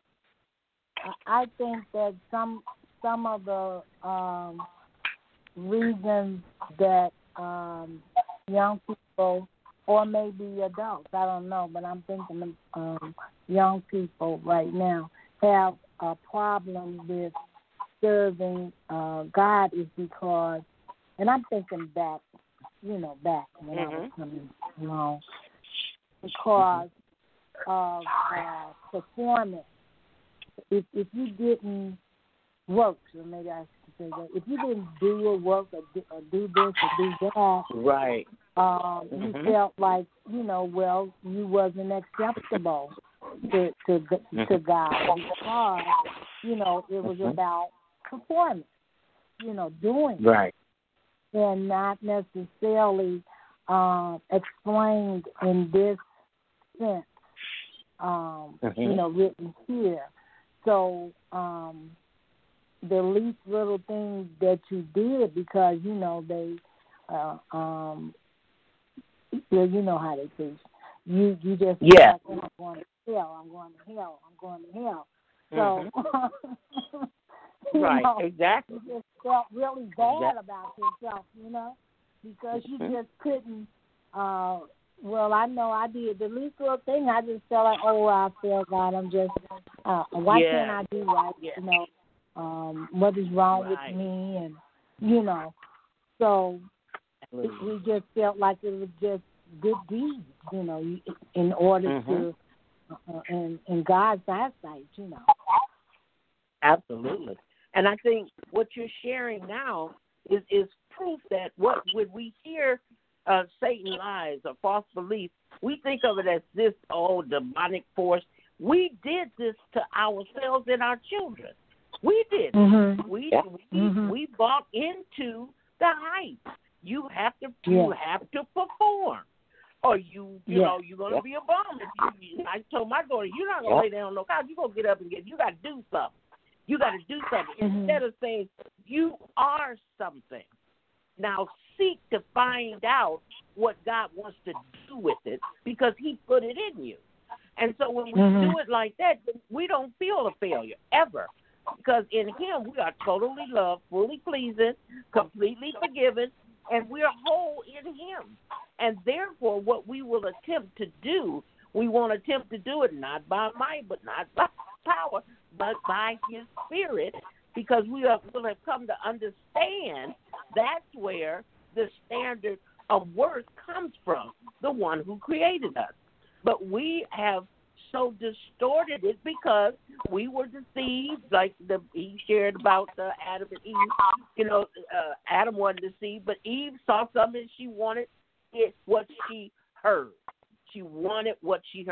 I think that some some of the um, reasons that um, young people, or maybe adults, I don't know, but I'm thinking of um, young people right now, have a problem with serving uh, God is because, and I'm thinking back, you know, back when mm-hmm. I was coming along, because of uh, performance. If if you didn't work, or maybe I should say that, if you didn't do your work or do, or do this or do that, right, um, mm-hmm. you felt like, you know, well, you wasn't acceptable to to mm-hmm. to God because, you know, it was mm-hmm. about performance, you know, doing right, it, and not necessarily uh, explained in this sense, um, mm-hmm. you know, written here. So um, the least little thing that you did, because, you know, they, uh, um, well, you know how they teach. You you just yeah. like, oh, I'm going to hell, I'm going to hell, I'm going to hell. So, mm-hmm. right, know, exactly. You just felt really bad exactly. about yourself, you know, because you mm-hmm. just couldn't. Uh, well, I know I did the least little thing. I just felt like, oh, I feel God. I'm just, uh, why yeah. can't I do right? Yeah. You know, um, what is wrong right. with me? And you know, so it, we just felt like it was just good deeds, you know, in order mm-hmm. to, uh, in, in God's eyesight, you know. Absolutely. And I think what you're sharing now is, is proof that what when we hear uh, Satan lies or false beliefs, we think of it as this old demonic force. We did this to ourselves and our children. We did. Mm-hmm. We yeah. we, mm-hmm. we bought into the hype. You have to yeah. you have to perform, or you you yeah. know you're gonna yeah. be a bum. If you, I told my daughter, you're not gonna yeah. lay down on no couch. You're gonna get up and get. You got to do something. You got to do something mm-hmm. instead of saying you are something. Now seek to find out what God wants to do with it because He put it in you. And so when we mm-hmm. do it like that, we don't feel a failure ever. Because in Him we are totally loved, fully pleasing, completely forgiven, and we're whole in Him. And therefore what we will attempt to do, we won't attempt to do it not by might, but not by power, but by His Spirit, because we are, will have come to understand that's where the standard of worth comes from, the one who created us. But we have so distorted it because we were deceived, like the he shared about uh, Adam and Eve. You know, uh, Adam wasn't deceived, but Eve saw something she wanted it what she heard. She wanted what she heard.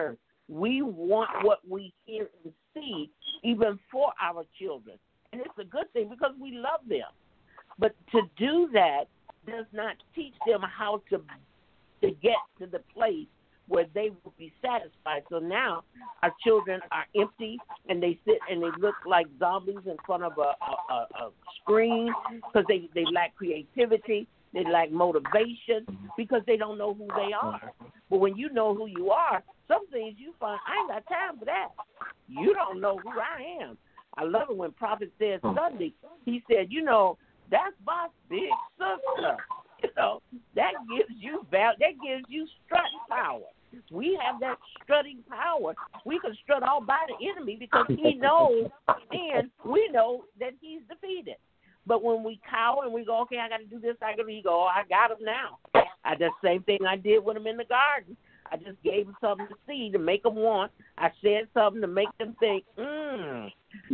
We want what we hear and see, even for our children. And it's a good thing because we love them. But to do that does not teach them how to to get to the place where they will be satisfied. So now our children are empty and they sit and they look like zombies in front of a, a, a, a screen because they, they lack creativity, they lack motivation because they don't know who they are. But when you know who you are, some things you find, I ain't got time for that. You don't know who I am. I love it when Prophet said Sunday, he said, you know, that's my big sister. You know, that gives you val- that gives you strutting power. We have that strutting power. We can strut all by the enemy because he knows and we know that he's defeated. But when we cower and we go, okay, I got to do this, I got to go, oh, I got him now. I the same thing I did with him in the garden. I just gave him something to see to make them want. I said something to make them think, hmm,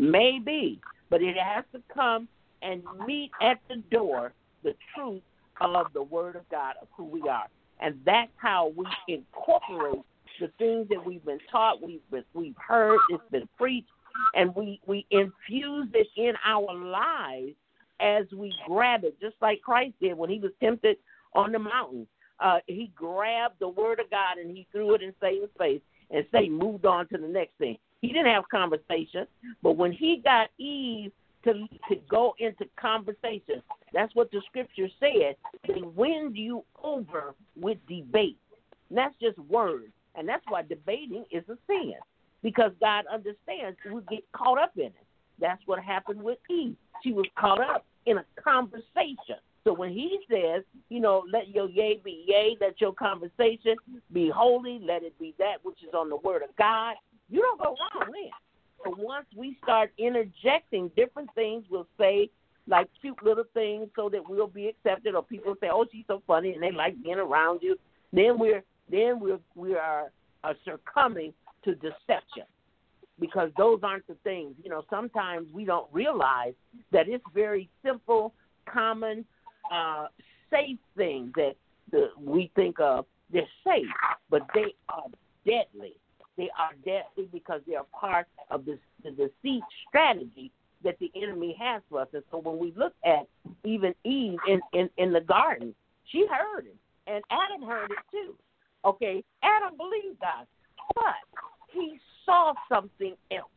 maybe. But it has to come and meet at the door the truth of the Word of God, of who we are. And that's how we incorporate the things that we've been taught, we've been, we've heard, it's been preached, and we, we infuse it in our lives as we grab it, just like Christ did when he was tempted on the mountain. Uh, he grabbed the Word of God and he threw it in Satan's face, and Satan moved on to the next thing. He didn't have conversation, but when he got Eve to, to go into conversation, that's what the scripture said. He wins you over with debate. And that's just words. And that's why debating is a sin, because God understands we get caught up in it. That's what happened with Eve. She was caught up in a conversation. So when he says, you know, let your yea be yea, let your conversation be holy, let it be that which is on the Word of God, you don't go wrong then. So once we start interjecting different things, we'll say like cute little things so that we'll be accepted, or people say, oh, she's so funny, and they like being around you. Then we're then we're we are, are succumbing to deception, because those aren't the things. You know, sometimes we don't realize that it's very simple, common, uh, safe things that the, we think of. They're safe, but they are deadly. They are deadly because they are part of this, the deceit strategy that the enemy has for us. And so when we look at even Eve in, in, in the garden, she heard him, and Adam heard it too. Okay, Adam believed God, but he saw something else.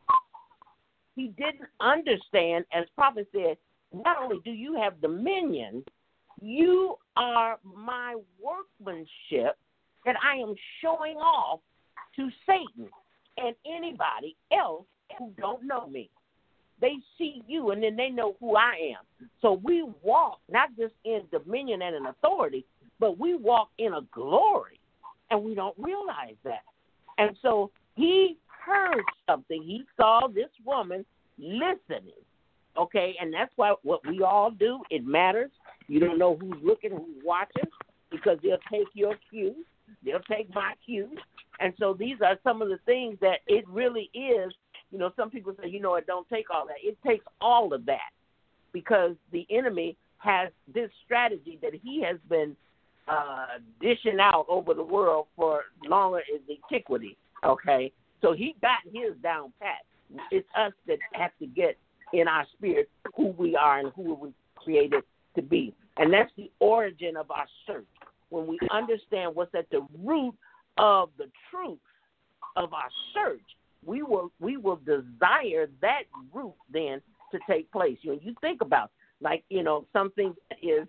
He didn't understand, as prophet said, not only do you have dominion, you are my workmanship that I am showing off to Satan and anybody else who don't know me. They see you, and then they know who I am. So we walk not just in dominion and in authority, but we walk in a glory, and we don't realize that. And so he heard something. He saw this woman listening, okay? And that's why what we all do, it matters. You don't know who's looking, who's watching, because they'll take your cues. They'll take my cues. And so these are some of the things that it really is. You know, some people say, you know, it don't take all that. It takes all of that, because the enemy has this strategy that he has been uh, dishing out over the world for longer as antiquity, okay? So he got his down pat. It's us that have to get in our spirit who we are and who we created to be. And that's the origin of our search. When we understand what's at the root of the truth of our search, we will we will desire that root then to take place. You know, you think about, like, you know, something that is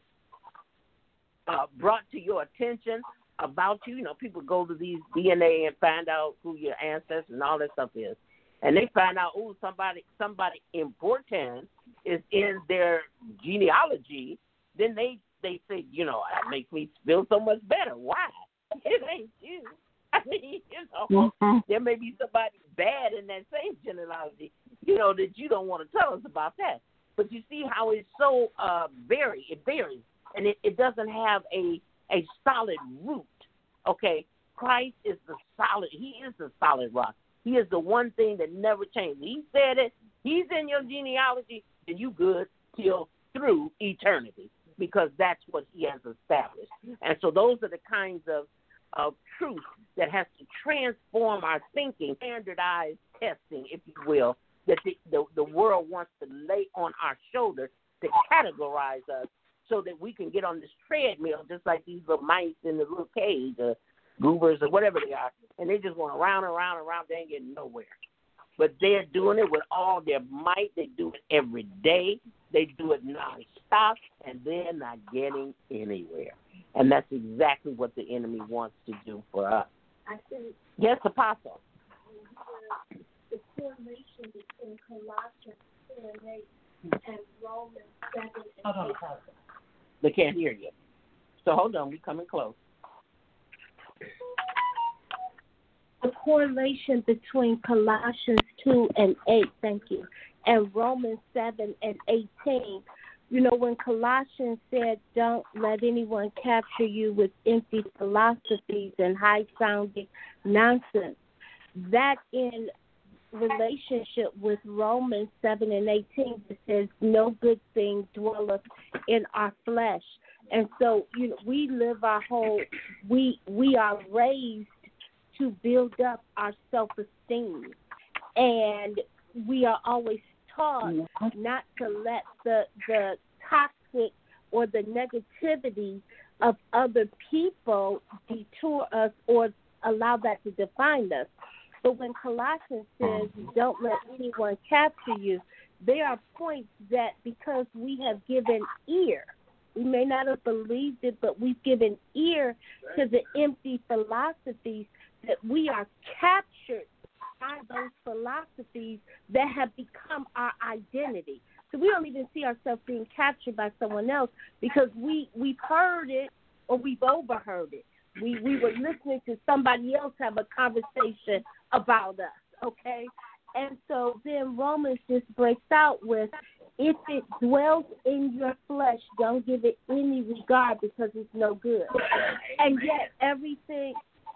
uh, brought to your attention about you. You know, people go to these D N A and find out who your ancestors and all that stuff is. And they find out, oh, somebody somebody important is in their genealogy. Then they, they say, you know, that makes me feel so much better. Why? It ain't you. I mean, you know, mm-hmm. There may be somebody bad in that same genealogy, you know, that you don't want to tell us about that. But you see how it's so uh, vary. It varies, and it, it doesn't have a a solid root. Okay, Christ is the solid. He is the solid rock. He is the one thing that never changes. He said it. He's in your genealogy, and you good till through eternity, because that's what he has established. And so those are the kinds of of truth that has to transform our thinking, standardized testing, if you will, that the, the, the world wants to lay on our shoulders to categorize us so that we can get on this treadmill just like these little mice in the little cage, or goobers or whatever they are, and they just going around and around and around. They ain't getting nowhere. But they're doing it with all their might. They do it every day. They do it nonstop, and they're not getting anywhere. And that's exactly what the enemy wants to do for us. I think Yes, Apostle. the, the correlation between Colossians two and eight and Romans seven and Hold on, eight. Apostle. They can't hear you. So hold on. We're coming close. The correlation between Colossians two and eight, thank you, and Romans seven and eighteen. You know, when Colossians said, don't let anyone capture you with empty philosophies and high-sounding nonsense, that in relationship with Romans seven and eighteen, it says, no good thing dwelleth in our flesh. And so, you know, we live our whole, we we are raised to build up our self-esteem. And we are always taught not to let the the toxic or the negativity of other people detour us or allow that to define us. But when Colossians says, don't let anyone capture you, there are points that because we have given ear, we may not have believed it, but we've given ear to the empty philosophies, that we are captured by those philosophies that have become our identity. So we don't even see ourselves being captured by someone else because we, we've heard it or we've overheard it. We we were listening to somebody else have a conversation about us, okay? And so then Romans just breaks out with, if it dwells in your flesh, don't give it any regard because it's no good. And yet everything,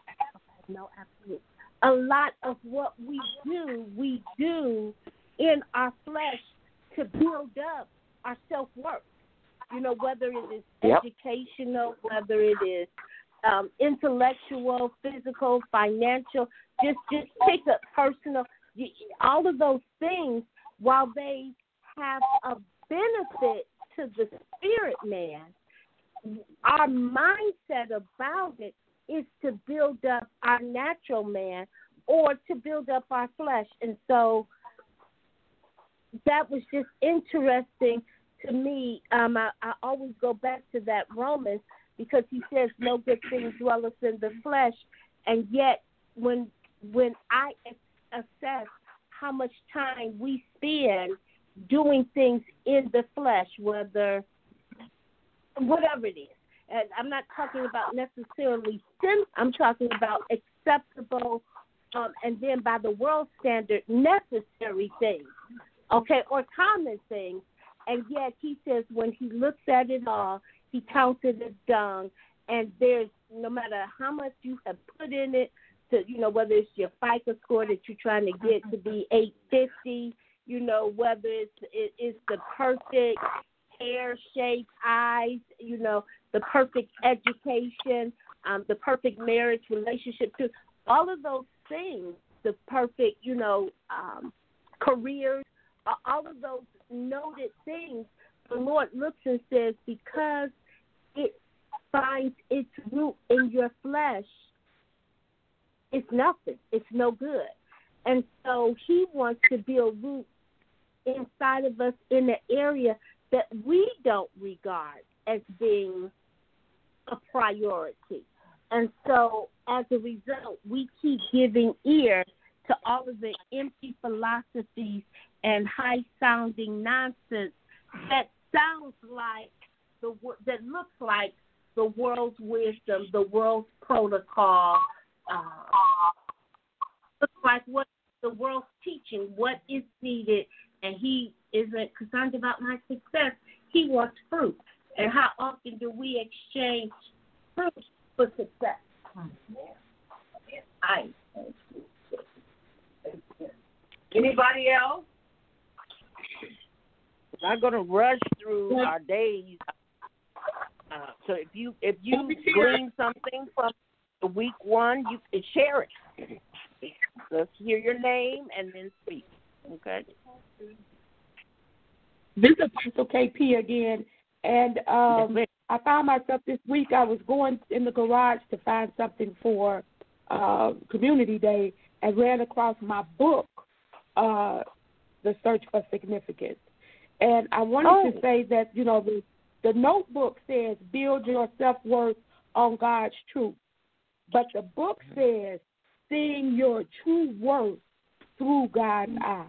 no, absolutely. A lot of what we do, we do in our flesh to build up our self-worth. You know, whether it is Yep. educational, whether it is um, intellectual, physical, financial, just just pick up personal. All of those things, while they have a benefit to the spirit man, our mindset about it is to build up our natural man or to build up our flesh. And so that was just interesting to me. Um, I, I always go back to that Romans because he says no good thing dwelleth in the flesh. And yet when when I assess how much time we spend doing things in the flesh, whether whatever it is, and I'm not talking about necessarily sin. I'm talking about acceptable, um, and then by the world standard, necessary things, okay, or common things. And yet he says when he looks at it all, he counts it as dung. And there's, no matter how much you have put in it, to, you know, whether it's your FICO score that you're trying to get to be eight fifty, you know, whether it's it, it's the perfect hair shape, eyes, you know, the perfect education, um, the perfect marriage relationship, too. All of those things, the perfect, you know, um, careers, all of those noted things, the Lord looks and says, because it finds its root in your flesh, it's nothing. It's no good. And so he wants to build roots inside of us in an area that we don't regard as being a priority. And so as a result, we keep giving ear to all of the empty philosophies and high-sounding nonsense that sounds like, the that looks like the world's wisdom, the world's protocol, uh, looks like what the world's teaching, what is needed, and he isn't concerned about my success. He wants fruit. And how often do we exchange fruit for success? I. Anybody else? We're not going to rush through our days. Uh, so if you if you glean something from week one, you can share it. Let's hear your name and then speak. Okay. This is Apostle K P again, and um, I found myself this week. I was going in the garage to find something for uh, Community Day, and ran across my book, uh, The Search for Significance. And I wanted oh. to say that, you know, the, the notebook says build your self-worth on God's truth. But the book says seeing your true worth through God's eyes.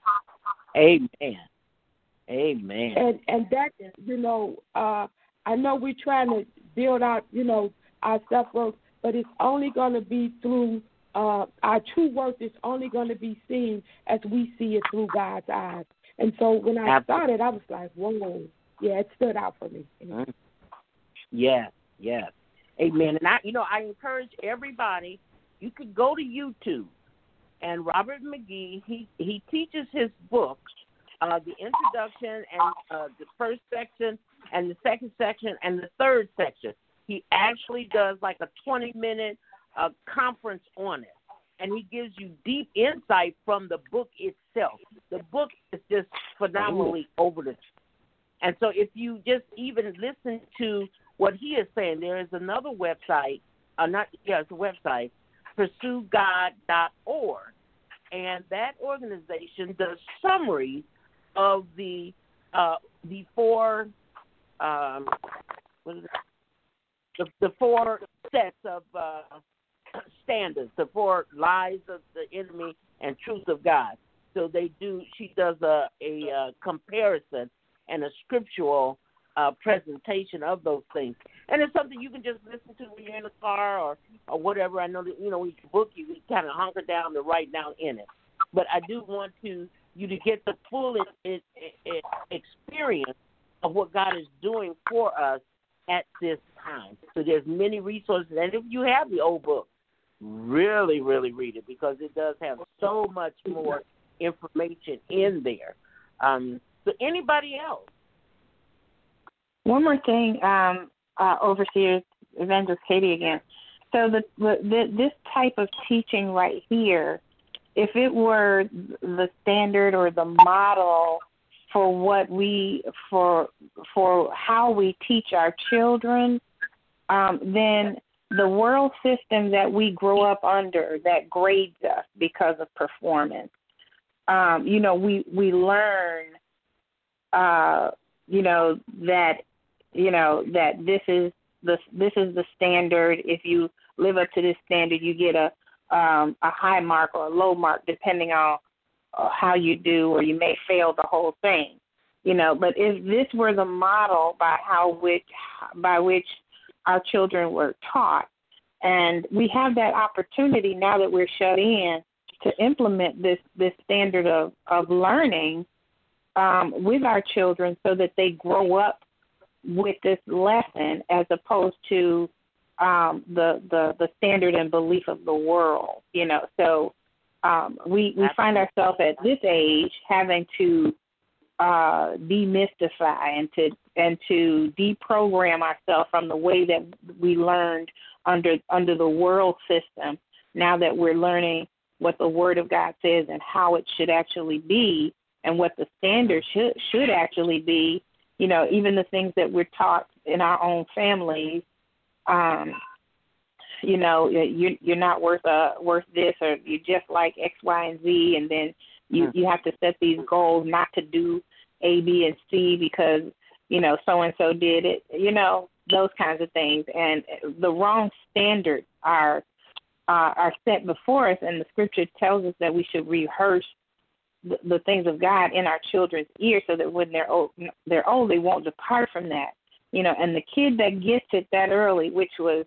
Amen. Amen. And and that, you know, uh, I know we're trying to build out, you know, our self-worth, but it's only going to be through, uh, our true worth is only going to be seen as we see it through God's eyes. And so when I started, I was like, whoa, yeah, it stood out for me. Mm-hmm. Yes, yes. Amen. And I, you know, I encourage everybody, you could go to YouTube, and Robert McGee, he, he teaches his books, uh, the introduction and uh, the first section and the second section and the third section. He actually does like a twenty-minute uh, conference on it, and he gives you deep insight from the book itself. The book is just phenomenally over the top. And so if you just even listen to what he is saying, there is another website, uh, not yeah, it's a website, pursue god dot org, and that organization does summaries of the uh, the four um, what is it? The, the four sets of uh, standards, the four lies of the enemy and truth of God. So they do. She does a a uh, comparison and a scriptural uh, presentation of those things, and it's something you can just listen to when you're in the car or, or whatever. I know that you know each book you can kind of hunker down to write down in it, but I do want to you to get the full it, it, it experience of what God is doing for us at this time. So there's many resources, and if you have the old book, really, really read it because it does have so much more information in there. Um, so anybody else? One more thing, um, uh, Overseer Evangelist Katie again. So the, the, the this type of teaching right here, if it were the standard or the model for what we for for how we teach our children, um, then the world system that we grow up under that grades us because of performance. Um, you know, we we learn, uh, you know that you know that this is the this is the standard. If you live up to this standard, you get a um, a high mark or a low mark, depending on uh, how you do, or you may fail the whole thing. You know, but if this were the model by how which by which our children were taught, and we have that opportunity now that we're shut in to implement this, this standard of, of learning um, with our children so that they grow up with this lesson as opposed to um, the, the, the standard and belief of the world, you know. So um, we, we find ourselves at this age having to uh, demystify and to and to deprogram ourselves from the way that we learned under under the world system. Now that we're learning what the Word of God says and how it should actually be, and what the standard should should actually be, you know, even the things that we're taught in our own families. Um, you know, you you're not worth uh worth this, or you're just like X, Y, and Z, and then you you have to set these goals not to do A, B, and C because you know so and so did it. You know, those kinds of things, and the wrong standards are uh, are set before us, and the Scripture tells us that we should rehearse the, the things of God in our children's ears, so that when they're old, they're old, they won't depart from that. You know, and the kid that gets it that early, which was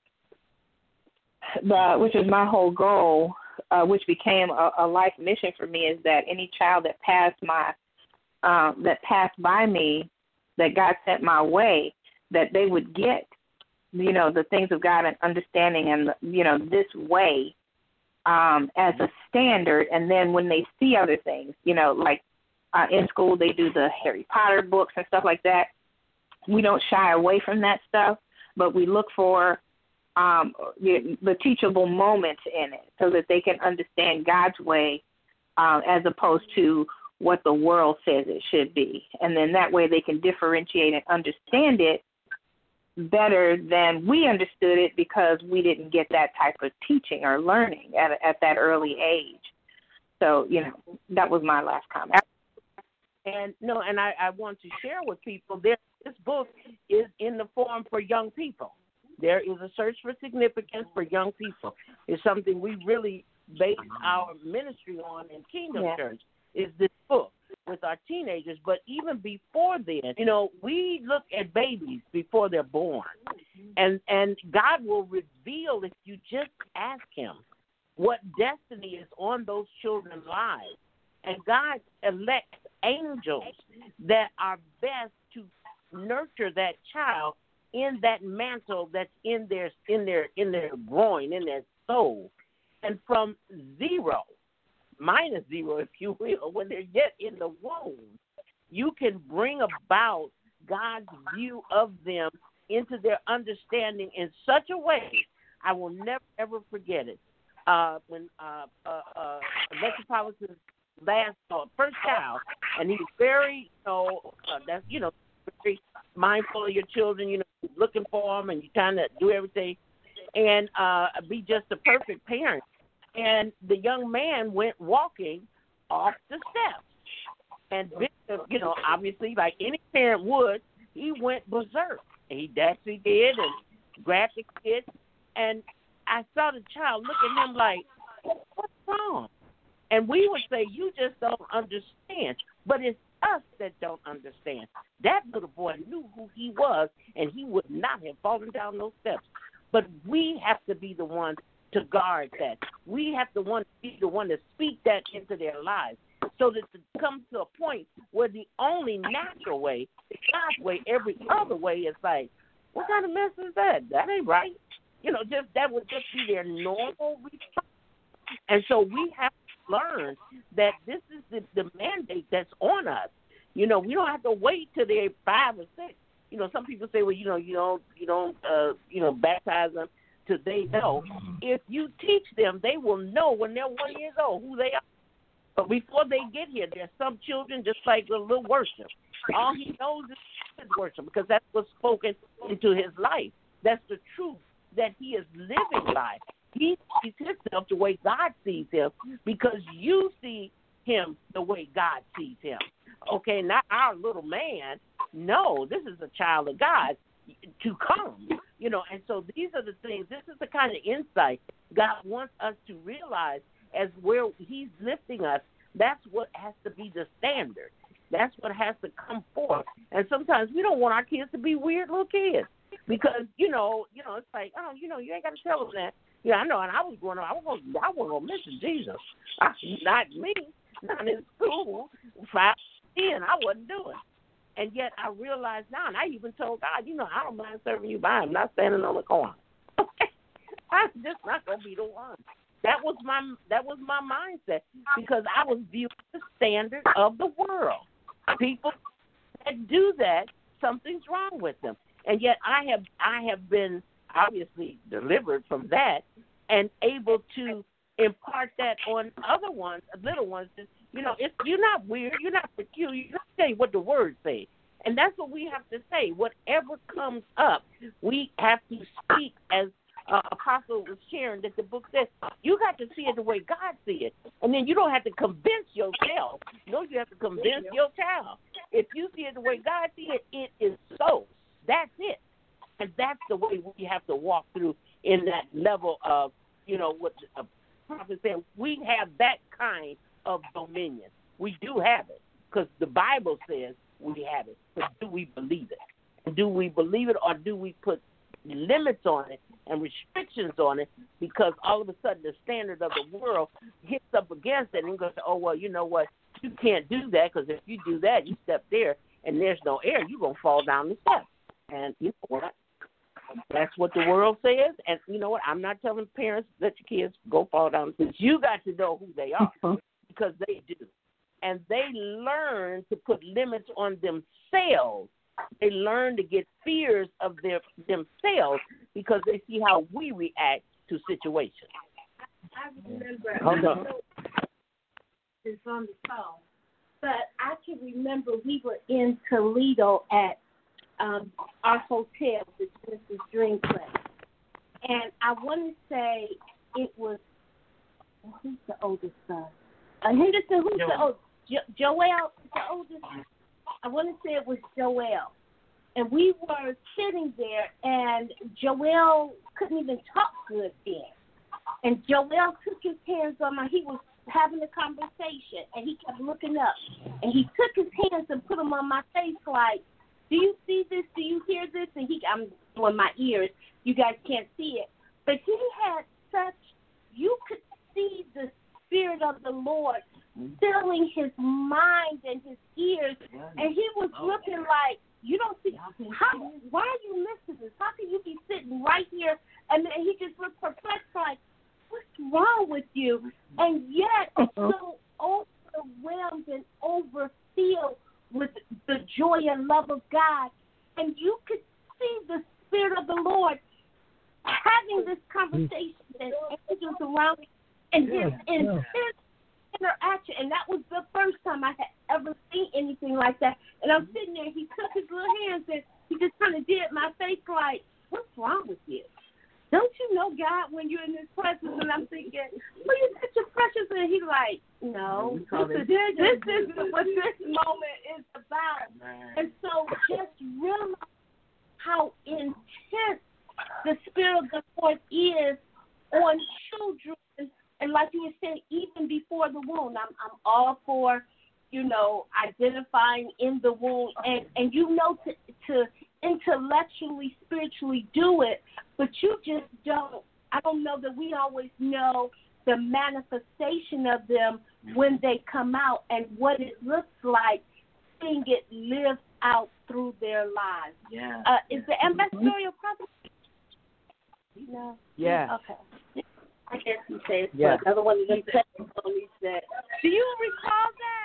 the which was my whole goal, uh, which became a, a life mission for me, is that any child that passed my um, that passed by me, that God sent my way, that they would get, you know, the things of God and understanding, and you know, this way um, as a standard. And then when they see other things, you know, like uh, in school they do the Harry Potter books and stuff like that. We don't shy away from that stuff, but we look for um, the, the teachable moments in it so that they can understand God's way um, as opposed to what the world says it should be. And then that way they can differentiate and understand it better than we understood it because we didn't get that type of teaching or learning at, at that early age. So, you know, that was my last comment. And no, and I, I want to share with people that this book is in the form for young people. There is a search for significance for young people. It's something we really base our ministry on in Kingdom yeah. Church, is this book with our teenagers. But even before then, you know, we look at babies before they're born. And, and God will reveal, if you just ask him, what destiny is on those children's lives. And God elects angels that are best to nurture that child in that mantle that's in their in their in their groin, in their soul. And from zero, minus zero, if you will, when they're yet in the womb, you can bring about God's view of them into their understanding in such a way. I will never ever forget it. Uh, when uh, uh, uh, Metropolitan's last uh, first child, and he was very, you know, uh, that's you know, very mindful of your children, you know, looking for them, and you trying to do everything, and uh, be just a perfect parent. And the young man went walking off the steps, and you know, obviously, like any parent would, he went berserk. He actually did, and grabbed the kid, and I saw the child look at him like, "What's wrong?" And we would say, "You just don't understand." But it's us that don't understand. That little boy knew who he was, and he would not have fallen down those steps. But we have to be the ones to guard that. We have to want, be the one to speak that into their lives, so that it comes to a point where the only natural way, God's way, every other way is like, what kind of mess is that? That ain't right. You know, just that would just be their normal response. And so we have to learn that this is the, the mandate that's on us. You know, we don't have to wait till they're five or six. You know, some people say, well, you know, you don't, you don't, uh, you know, baptize them till they know. If you teach them, they will know when they're one years old who they are. But before they get here, there's some children just like a little worship. All he knows is worship because that's what's spoken into his life. That's the truth that he is living by. He sees himself the way God sees him because you see him the way God sees him. Okay, not our little man. No, this is a child of God to come. You know, and so these are the things, this is the kind of insight God wants us to realize as where he's lifting us. That's what has to be the standard. That's what has to come forth. And sometimes we don't want our kids to be weird little kids because, you know, you know, it's like, oh, you know, you ain't got to tell them that. Yeah, I know, and I was going on, I was going, I wasn't going to mention Jesus. I, not me, not in school. Five, ten, I wasn't doing. And yet I realize now, and I even told God, you know, I don't mind serving you by him, not standing on the corner. I'm just not going to be the one. That was my that was my mindset because I was viewing the standard of the world. People that do that, something's wrong with them. And yet I have I have been obviously delivered from that and able to impart that on other ones, little ones. You know, it's, you're not weird, you're not peculiar. You just say what the words say. And that's what we have to say. Whatever comes up, we have to speak as uh, Apostle was sharing that the book says. You got to see it the way God sees it. And then you don't have to convince yourself. No, you have to convince your child. If you see it the way God sees it, it is so. That's it. And that's the way we have to walk through in that level of, you know, what the prophet said. We have that kind of dominion. We do have it because the Bible says we have it. But do we believe it? Do we believe it or do we put limits on it and restrictions on it because all of a sudden the standard of the world hits up against it and goes, oh, well, you know what? You can't do that because if you do that, you step there and there's no air, you're going to fall down the steps. And you know what? That's what the world says. And you know what? I'm not telling parents, let your kids go fall down the steps. You got to know who they are because they do. And they learn to put limits on themselves They learn to get fears of their themselves because they see how we react to situations. I remember. Hold on. It's on the phone, but I can remember we were in Toledo at um, our hotel, the Genesis Dream Place, and I want to say it was who's the oldest son? Uh, Henderson. Who's Joel. the oldest? Jo- Joel is the oldest. I want to say it was Joel. And we were sitting there, and Joel couldn't even talk good then. And Joel took his hands on my, he was having a conversation, and he kept looking up. And he took his hands and put them on my face like, do you see this? Do you hear this? And he, I'm doing my ears. You guys can't see it. But he had such, you could see the Spirit of the Lord filling his mind and his ears. And he was looking like, you don't see how? Why are you listening to this? How can you be sitting right here? And then he just looked perplexed, like, what's wrong with you? And yet, so overwhelmed and overfilled with the joy and love of God, and you could see the Spirit of the Lord having this conversation and angels around him, and his intense interaction, and that was the first time I had ever seen anything like that. And I'm sitting there, he took his little hands and he just kind of did my face like, what's wrong with you? Don't you know God when you're in his presence? And I'm thinking, well, you're such a precious, and he's like, no, this is, this is what this moment is about. And so just realize how intense the Spirit of the Lord is on children. And like you were saying, even before the womb, I'm, I'm all for, you know, identifying in the womb. And, and you know to, to intellectually, spiritually do it, but you just don't, I don't know that we always know the manifestation of them when they come out and what it looks like, seeing it lived out through their lives. Yeah. Uh, is the ambassadorial prophecy? You know? Yeah. Okay. I guess he said, yeah. But another one of them testimonies that, do you recall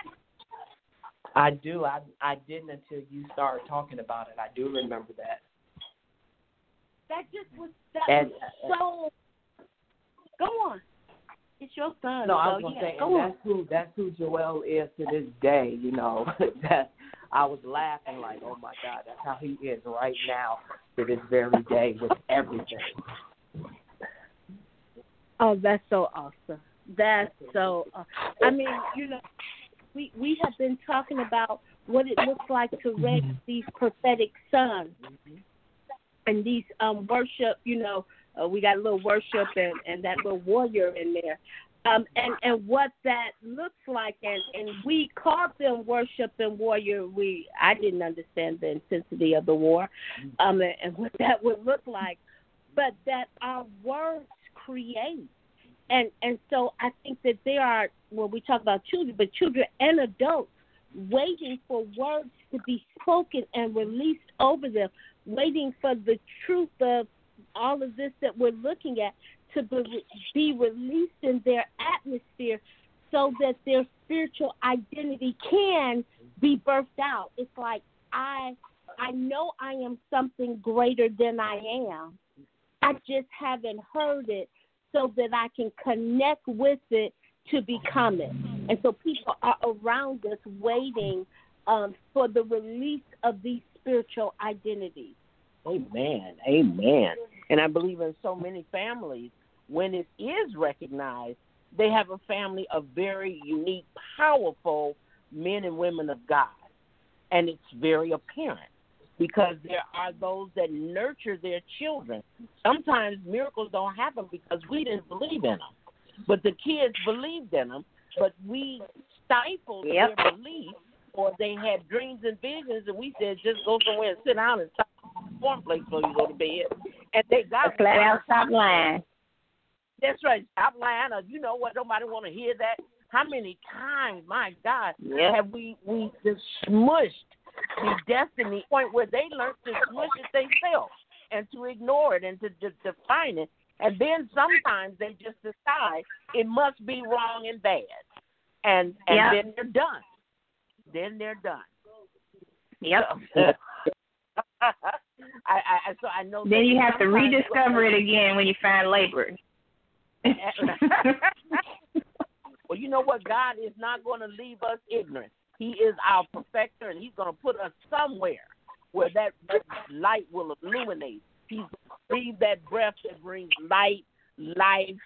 that? I do. I I didn't until you started talking about it. I do remember that. That just was, that and, was so, go on. It's your son. No, so, I was gonna yeah, say, go and on. that's who that's who Joel is to this day. You know, that I was laughing like, oh my God, that's how he is right now to this very day with everything. Oh, that's so awesome. That's so. Uh, I mean, you know, we we have been talking about what it looks like to raise these prophetic sons and these um worship. You know, uh, we got a little worship and, and that little warrior in there, um, and and what that looks like. And, and we called them worship and warrior. We I didn't understand the intensity of the war, um, and, and what that would look like, but that our words create. And and so I think that there are, well, we talk about children, but children and adults waiting for words to be spoken and released over them, waiting for the truth of all of this that we're looking at to be, be released in their atmosphere so that their spiritual identity can be birthed out. It's like, I I know I am something greater than I am. I just haven't heard it so that I can connect with it to become it. And so people are around us waiting um, for the release of these spiritual identities. Amen. Amen. And I believe in so many families, when it is recognized, they have a family of very unique, powerful men and women of God. And it's very apparent, because there are those that nurture their children. Sometimes miracles don't happen because we didn't believe in them, but the kids believed in them, but we stifled yep. their belief, or they had dreams and visions, and we said, just go somewhere and sit down and stop one place before you go to bed. And they got flat out stop lying. That's right, stop lying, or you know what, nobody want to hear that. How many times, my God, yep. have we, we just smushed the destiny point where they learned to smush it themselves and to ignore it and to, to define it. And then sometimes they just decide it must be wrong and bad. And and yep. then they're done. Then they're done. Yep. So, I, I so I know. Then you have to sometimes- rediscover it again when you find labor. Well, you know what? God is not going to leave us ignorant. He is our perfecter, and He's going to put us somewhere where that, that light will illuminate. He's going to breathe that breath that brings light, life,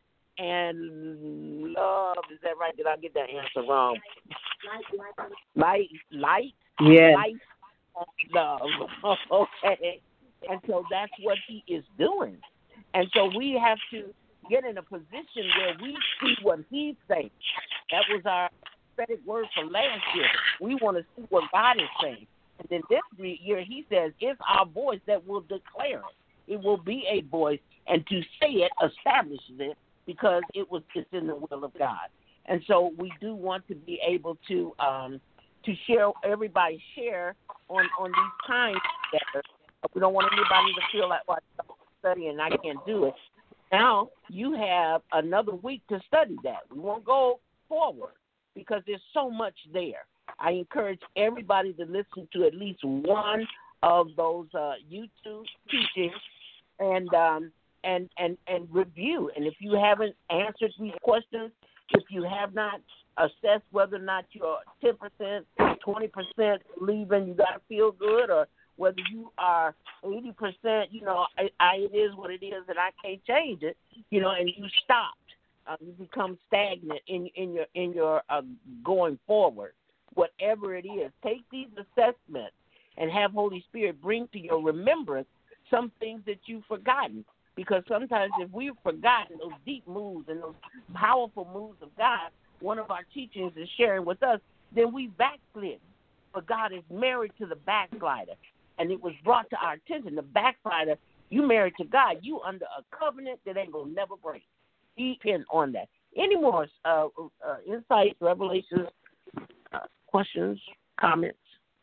and love. Is that right? Did I get that answer wrong? Light, light, Yeah. life, and love. Okay. And so that's what He is doing. And so we have to get in a position where we see what He's saying. That was our prophetic word for last year. We want to see what God is saying. And then this year He says it's our voice that will declare it. It will be a voice, and to say it establishes it because it was it's in the will of God. And so we do want to be able to um, to share, everybody share on, on these times together. We don't want anybody to feel like, well, I'm studying and I can't do it. Now you have another week to study that. We won't go forward because there's so much there. I encourage everybody to listen to at least one of those uh, YouTube teachings and um, and and and review. And if you haven't answered these questions, if you have not assessed whether or not you're ten percent, twenty percent believing you got to feel good, or whether you are eighty percent, you know, I, I, it is what it is and I can't change it, you know, and you stopped. Uh, you become stagnant in, in your in your uh, going forward. Whatever it is, take these assessments and have Holy Spirit bring to your remembrance some things that you've forgotten. Because sometimes if we've forgotten those deep moves and those powerful moves of God, one of our teachings is sharing with us, then we backslid. But God is married to the backslider. And it was brought to our attention, the backslider, you married to God, you under a covenant that ain't going to never break. He in on that. Any more uh, uh, insights, revelations, uh, questions, comments,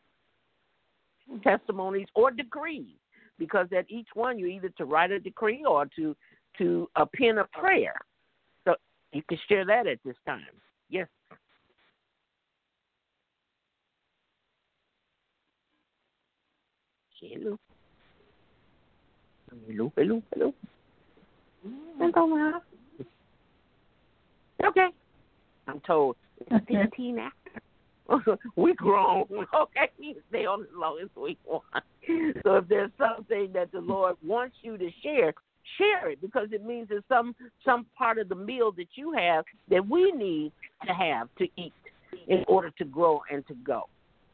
testimonies, or decrees? Because at each one, you're either to write a decree or to to uh, pen a prayer. So you can share that at this time. Yes. Hello. Hello, hello, hello. Okay. I'm told it's fifteen after. We grown. Okay, we stay on as long as we want. So if there's something that the Lord wants you to share, share it, because it means there's some some part of the meal that you have that we need to have to eat in order to grow and to go.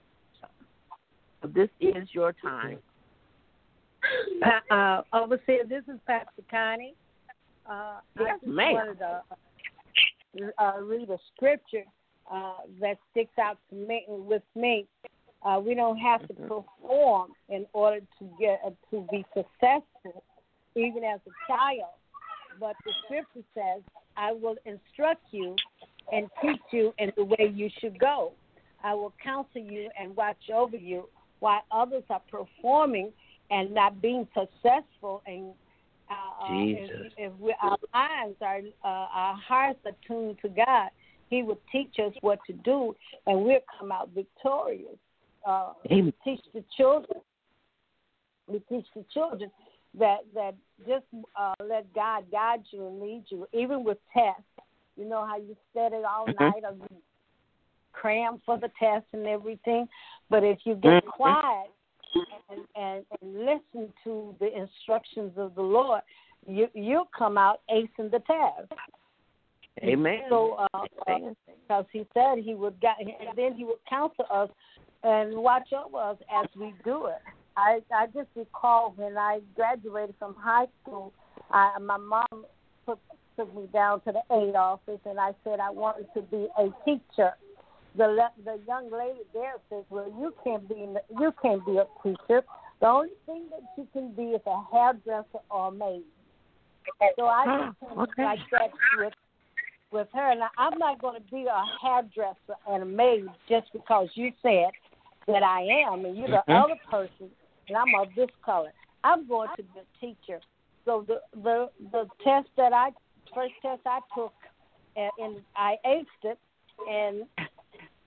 So this is your time. Uh, uh, Overseer, this is Pastor Connie. Uh, yes, I just ma'am. wanted to uh, read a scripture uh, that sticks out to me with me. Uh, we don't have to perform in order to get uh, to be successful, even as a child. But the scripture says, "I will instruct you and teach you in the way you should go. I will counsel you and watch over you while others are performing and not being successful." And uh, Jesus. if, if we, our minds are, uh, our hearts are tuned to God, He will teach us what to do, and we'll come out victorious. Uh, we teach the children. We teach the children that that just uh, let God guide you and lead you, even with tests. You know how you study all Mm-hmm. night or you cram for the test and everything, but if you get Mm-hmm. quiet and, and, and listen to the instructions of the Lord, you you'll come out acing the test. Amen. So, uh, Amen. Because He said He would guide, and then He would counsel us and watch over us as we do it. I I just recall when I graduated from high school, I, my mom took took me down to the aid office, and I said I wanted to be a teacher. The the young lady there says, "Well, you can't be you can't be a teacher. The only thing that you can be is a hairdresser or a maid." So I just huh, okay. like that with with her. Now, I'm not going to be a hairdresser and a maid just because you said that I am, and you're the mm-hmm. other person, and I'm of this color. I'm going to be a teacher. So the the the test that I first test I took, and, and I aced it, and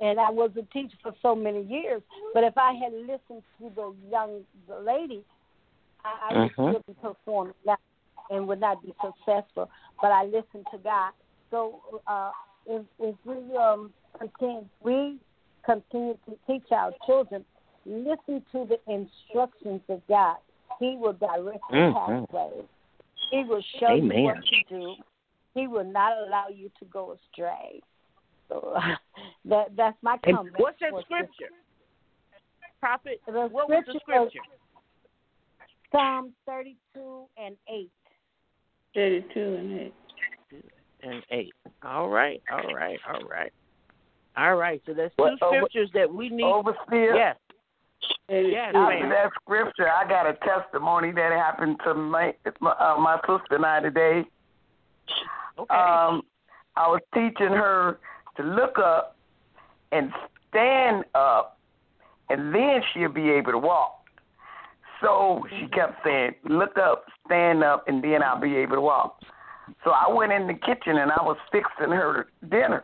and I was a teacher for so many years. But if I had listened to the young the lady, I, I would Mhm. still be performing now and would not be successful. But I listened to God. So uh, if, if we um, continue, we continue to teach our children, listen to the instructions of God. He will direct the Mhm. pathway. He will show Amen. you what to do. He will not allow you to go astray. So that that's my And comment. what's that for scripture? Prophet, The what was the scripture? Psalm thirty-two and eight. thirty-two and eight. And eight. All right, all right, all right. All right, so there's two Well, over- scriptures that we need. Overseer? Yes. Yes, After ma'am. that scripture, I got a testimony that happened to my uh, my sister and I today. Okay. Um, I was teaching her to look up and stand up, and then she'll be able to walk. So she kept saying, look up, stand up, and then I'll be able to walk. So I went in the kitchen, and I was fixing her dinner.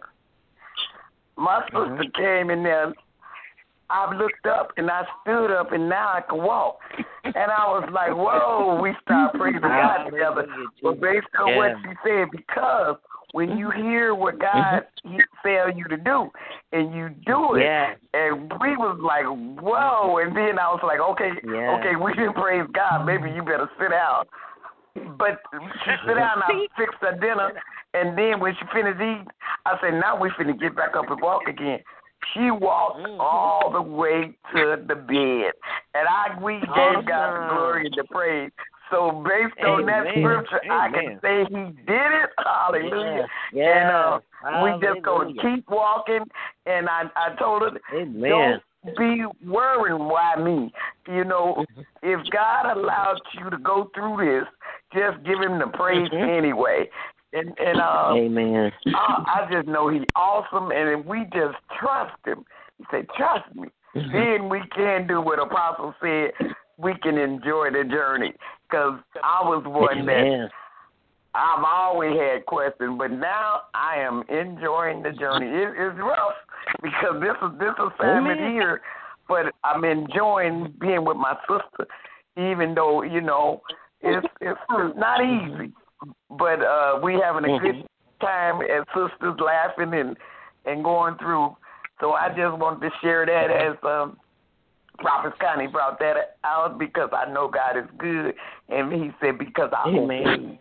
My sister Mhm. came in there. I looked up, and I stood up, and now I can walk. And I was like, whoa, we started praising God together. But based on what Yeah. she said, because when you hear what God he tell you to do, and you do it, Yeah. and we was like, whoa. And then I was like, okay, Yeah. okay, we didn't praise God. Maybe you better sit down. But she sit down, and I fixed her dinner, and then when she finished eating, I said, now we finna get back up and walk again. She walked Mhm. all the way to the bed, and I we gave Awesome. God the glory and the praise. So based on that Amen. scripture, I can Amen. say He did it. Hallelujah! Yes. And uh, we Yes. just gonna Hallelujah. keep walking. And I I told her, Amen. don't be worrying why me. You know, if God allowed you to go through this, just give Him the praise Mhm. anyway. And and uh, Amen. I, I just know He's awesome, and if we just trust Him, He said, "Trust me." Mhm. Then we can do what Apostle said. We can enjoy the journey. Because I was one that Amen. I've always had questions, but now I am enjoying the journey. It, it's rough because this is this assignment Amen. here, but I'm enjoying being with my sister, even though you know it's it's, it's not easy. But uh, we having a good time as sisters, laughing and and going through. So I just wanted to share that as um, Prophet Connie brought that out because I know God is good, and He said because I Amen. obeyed.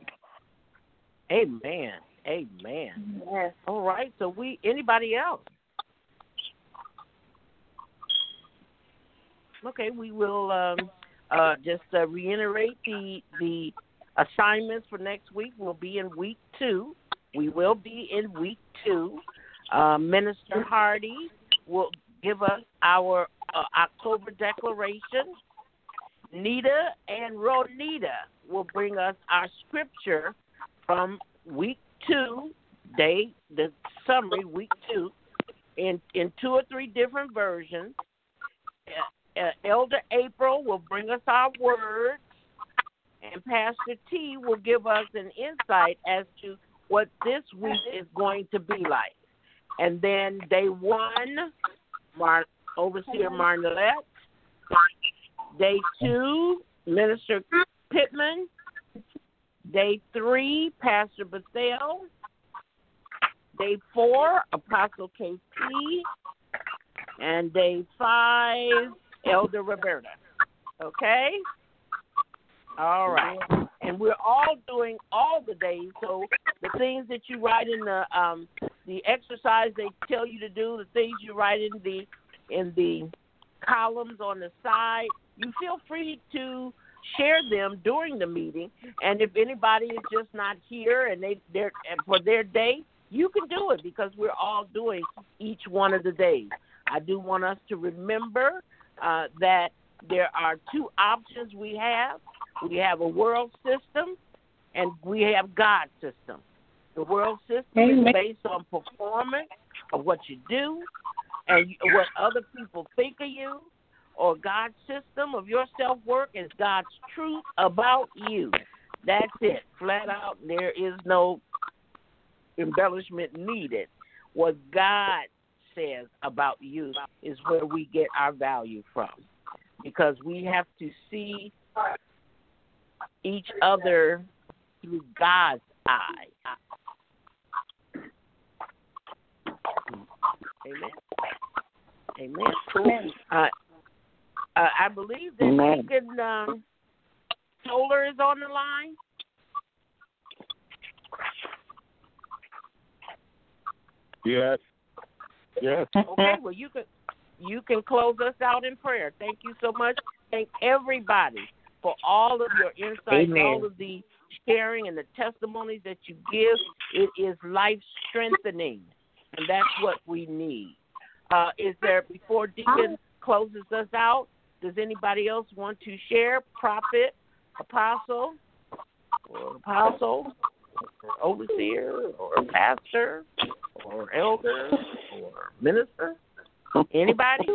Amen. Amen. Yes. All right. So we anybody else? Okay, we will um, uh, just uh, reiterate the the assignments for next week. We'll be in week two. We will be in week two. Uh, Minister Hardy will give us our uh, October declaration. Nita and Ronita will bring us our scripture from week two, day the summary, week two, in in two or three different versions. Uh, uh, Elder April will bring us our words, and Pastor T will give us an insight as to what this week is going to be like. And then day one, Mar- Overseer Marnellette. Day two, Minister Pittman. Day three, Pastor Bethel. Day four, Apostle K P. And day five, Elder Roberta. Okay? All right. And we're all doing all the days, so the things that you write in the um the exercise they tell you to do, the things you write in the in the columns on the side, you feel free to share them during the meeting. And if anybody is just not here and they they're and for their day, you can do it because we're all doing each one of the days. I do want us to remember uh, that there are two options we have. We have a world system and we have God's system. The world system Amen. is based on performance of what you do and what other people think of you, or God's system of your self-work is God's truth about you. That's it, flat out. There is no embellishment needed. What God says about youth is where we get our value from, because we have to see each other through God's eye. Amen. Amen. Amen. Uh, uh, I believe that Deacon um, Solar is on the line. Yes. Yes. Okay. Well, you can you can close us out in prayer. Thank you so much. Thank everybody for all of your insights, Amen. all of the sharing and the testimonies that you give. It is life strengthening, and that's what we need. Uh, is there, before Deacon closes us out, does anybody else want to share? Prophet, apostle, or apostle, or overseer, or pastor, or elder, or minister? Anybody?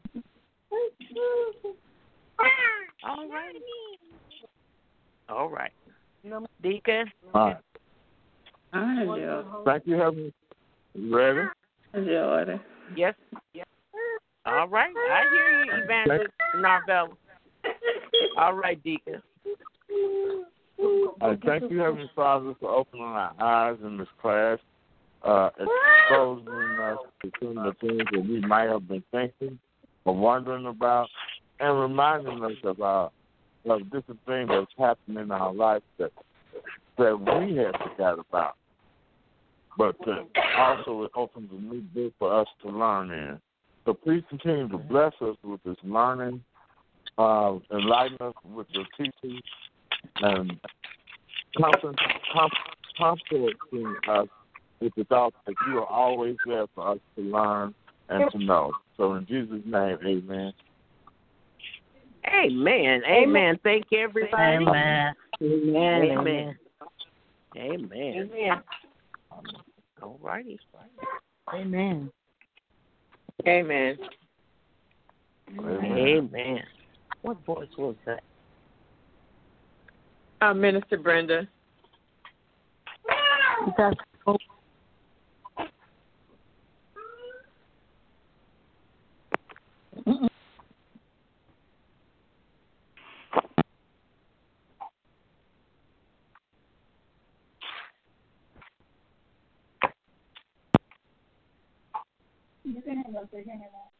All right. All right. Deacon? All right. I do. Thank you, Heavenly. You ready? Jordan. Yes. Yes. All right. I hear you, Evangelist Narvella. All right, Deacon. I thank you, Heavenly Father, for opening our eyes in this class, uh, exposing us to some of the things that we might have been thinking or wondering about, and reminding us about of different things that's happening in our life that that we have forgot about. But uh, also it opens a new book for us to learn in. So please continue to bless us with this learning, uh, enlighten us with your teaching, and comfort, comfort, comforting us with the thought that you are always there for us to learn and to know. So in Jesus' name, amen. Amen. Amen. Thank you, everybody. Amen. Amen. Amen. Amen. Amen. Amen. All righty. Amen. Amen. Amen. Amen. What voice was that? Uh, Minister Brenda. That's You're gonna love the internet.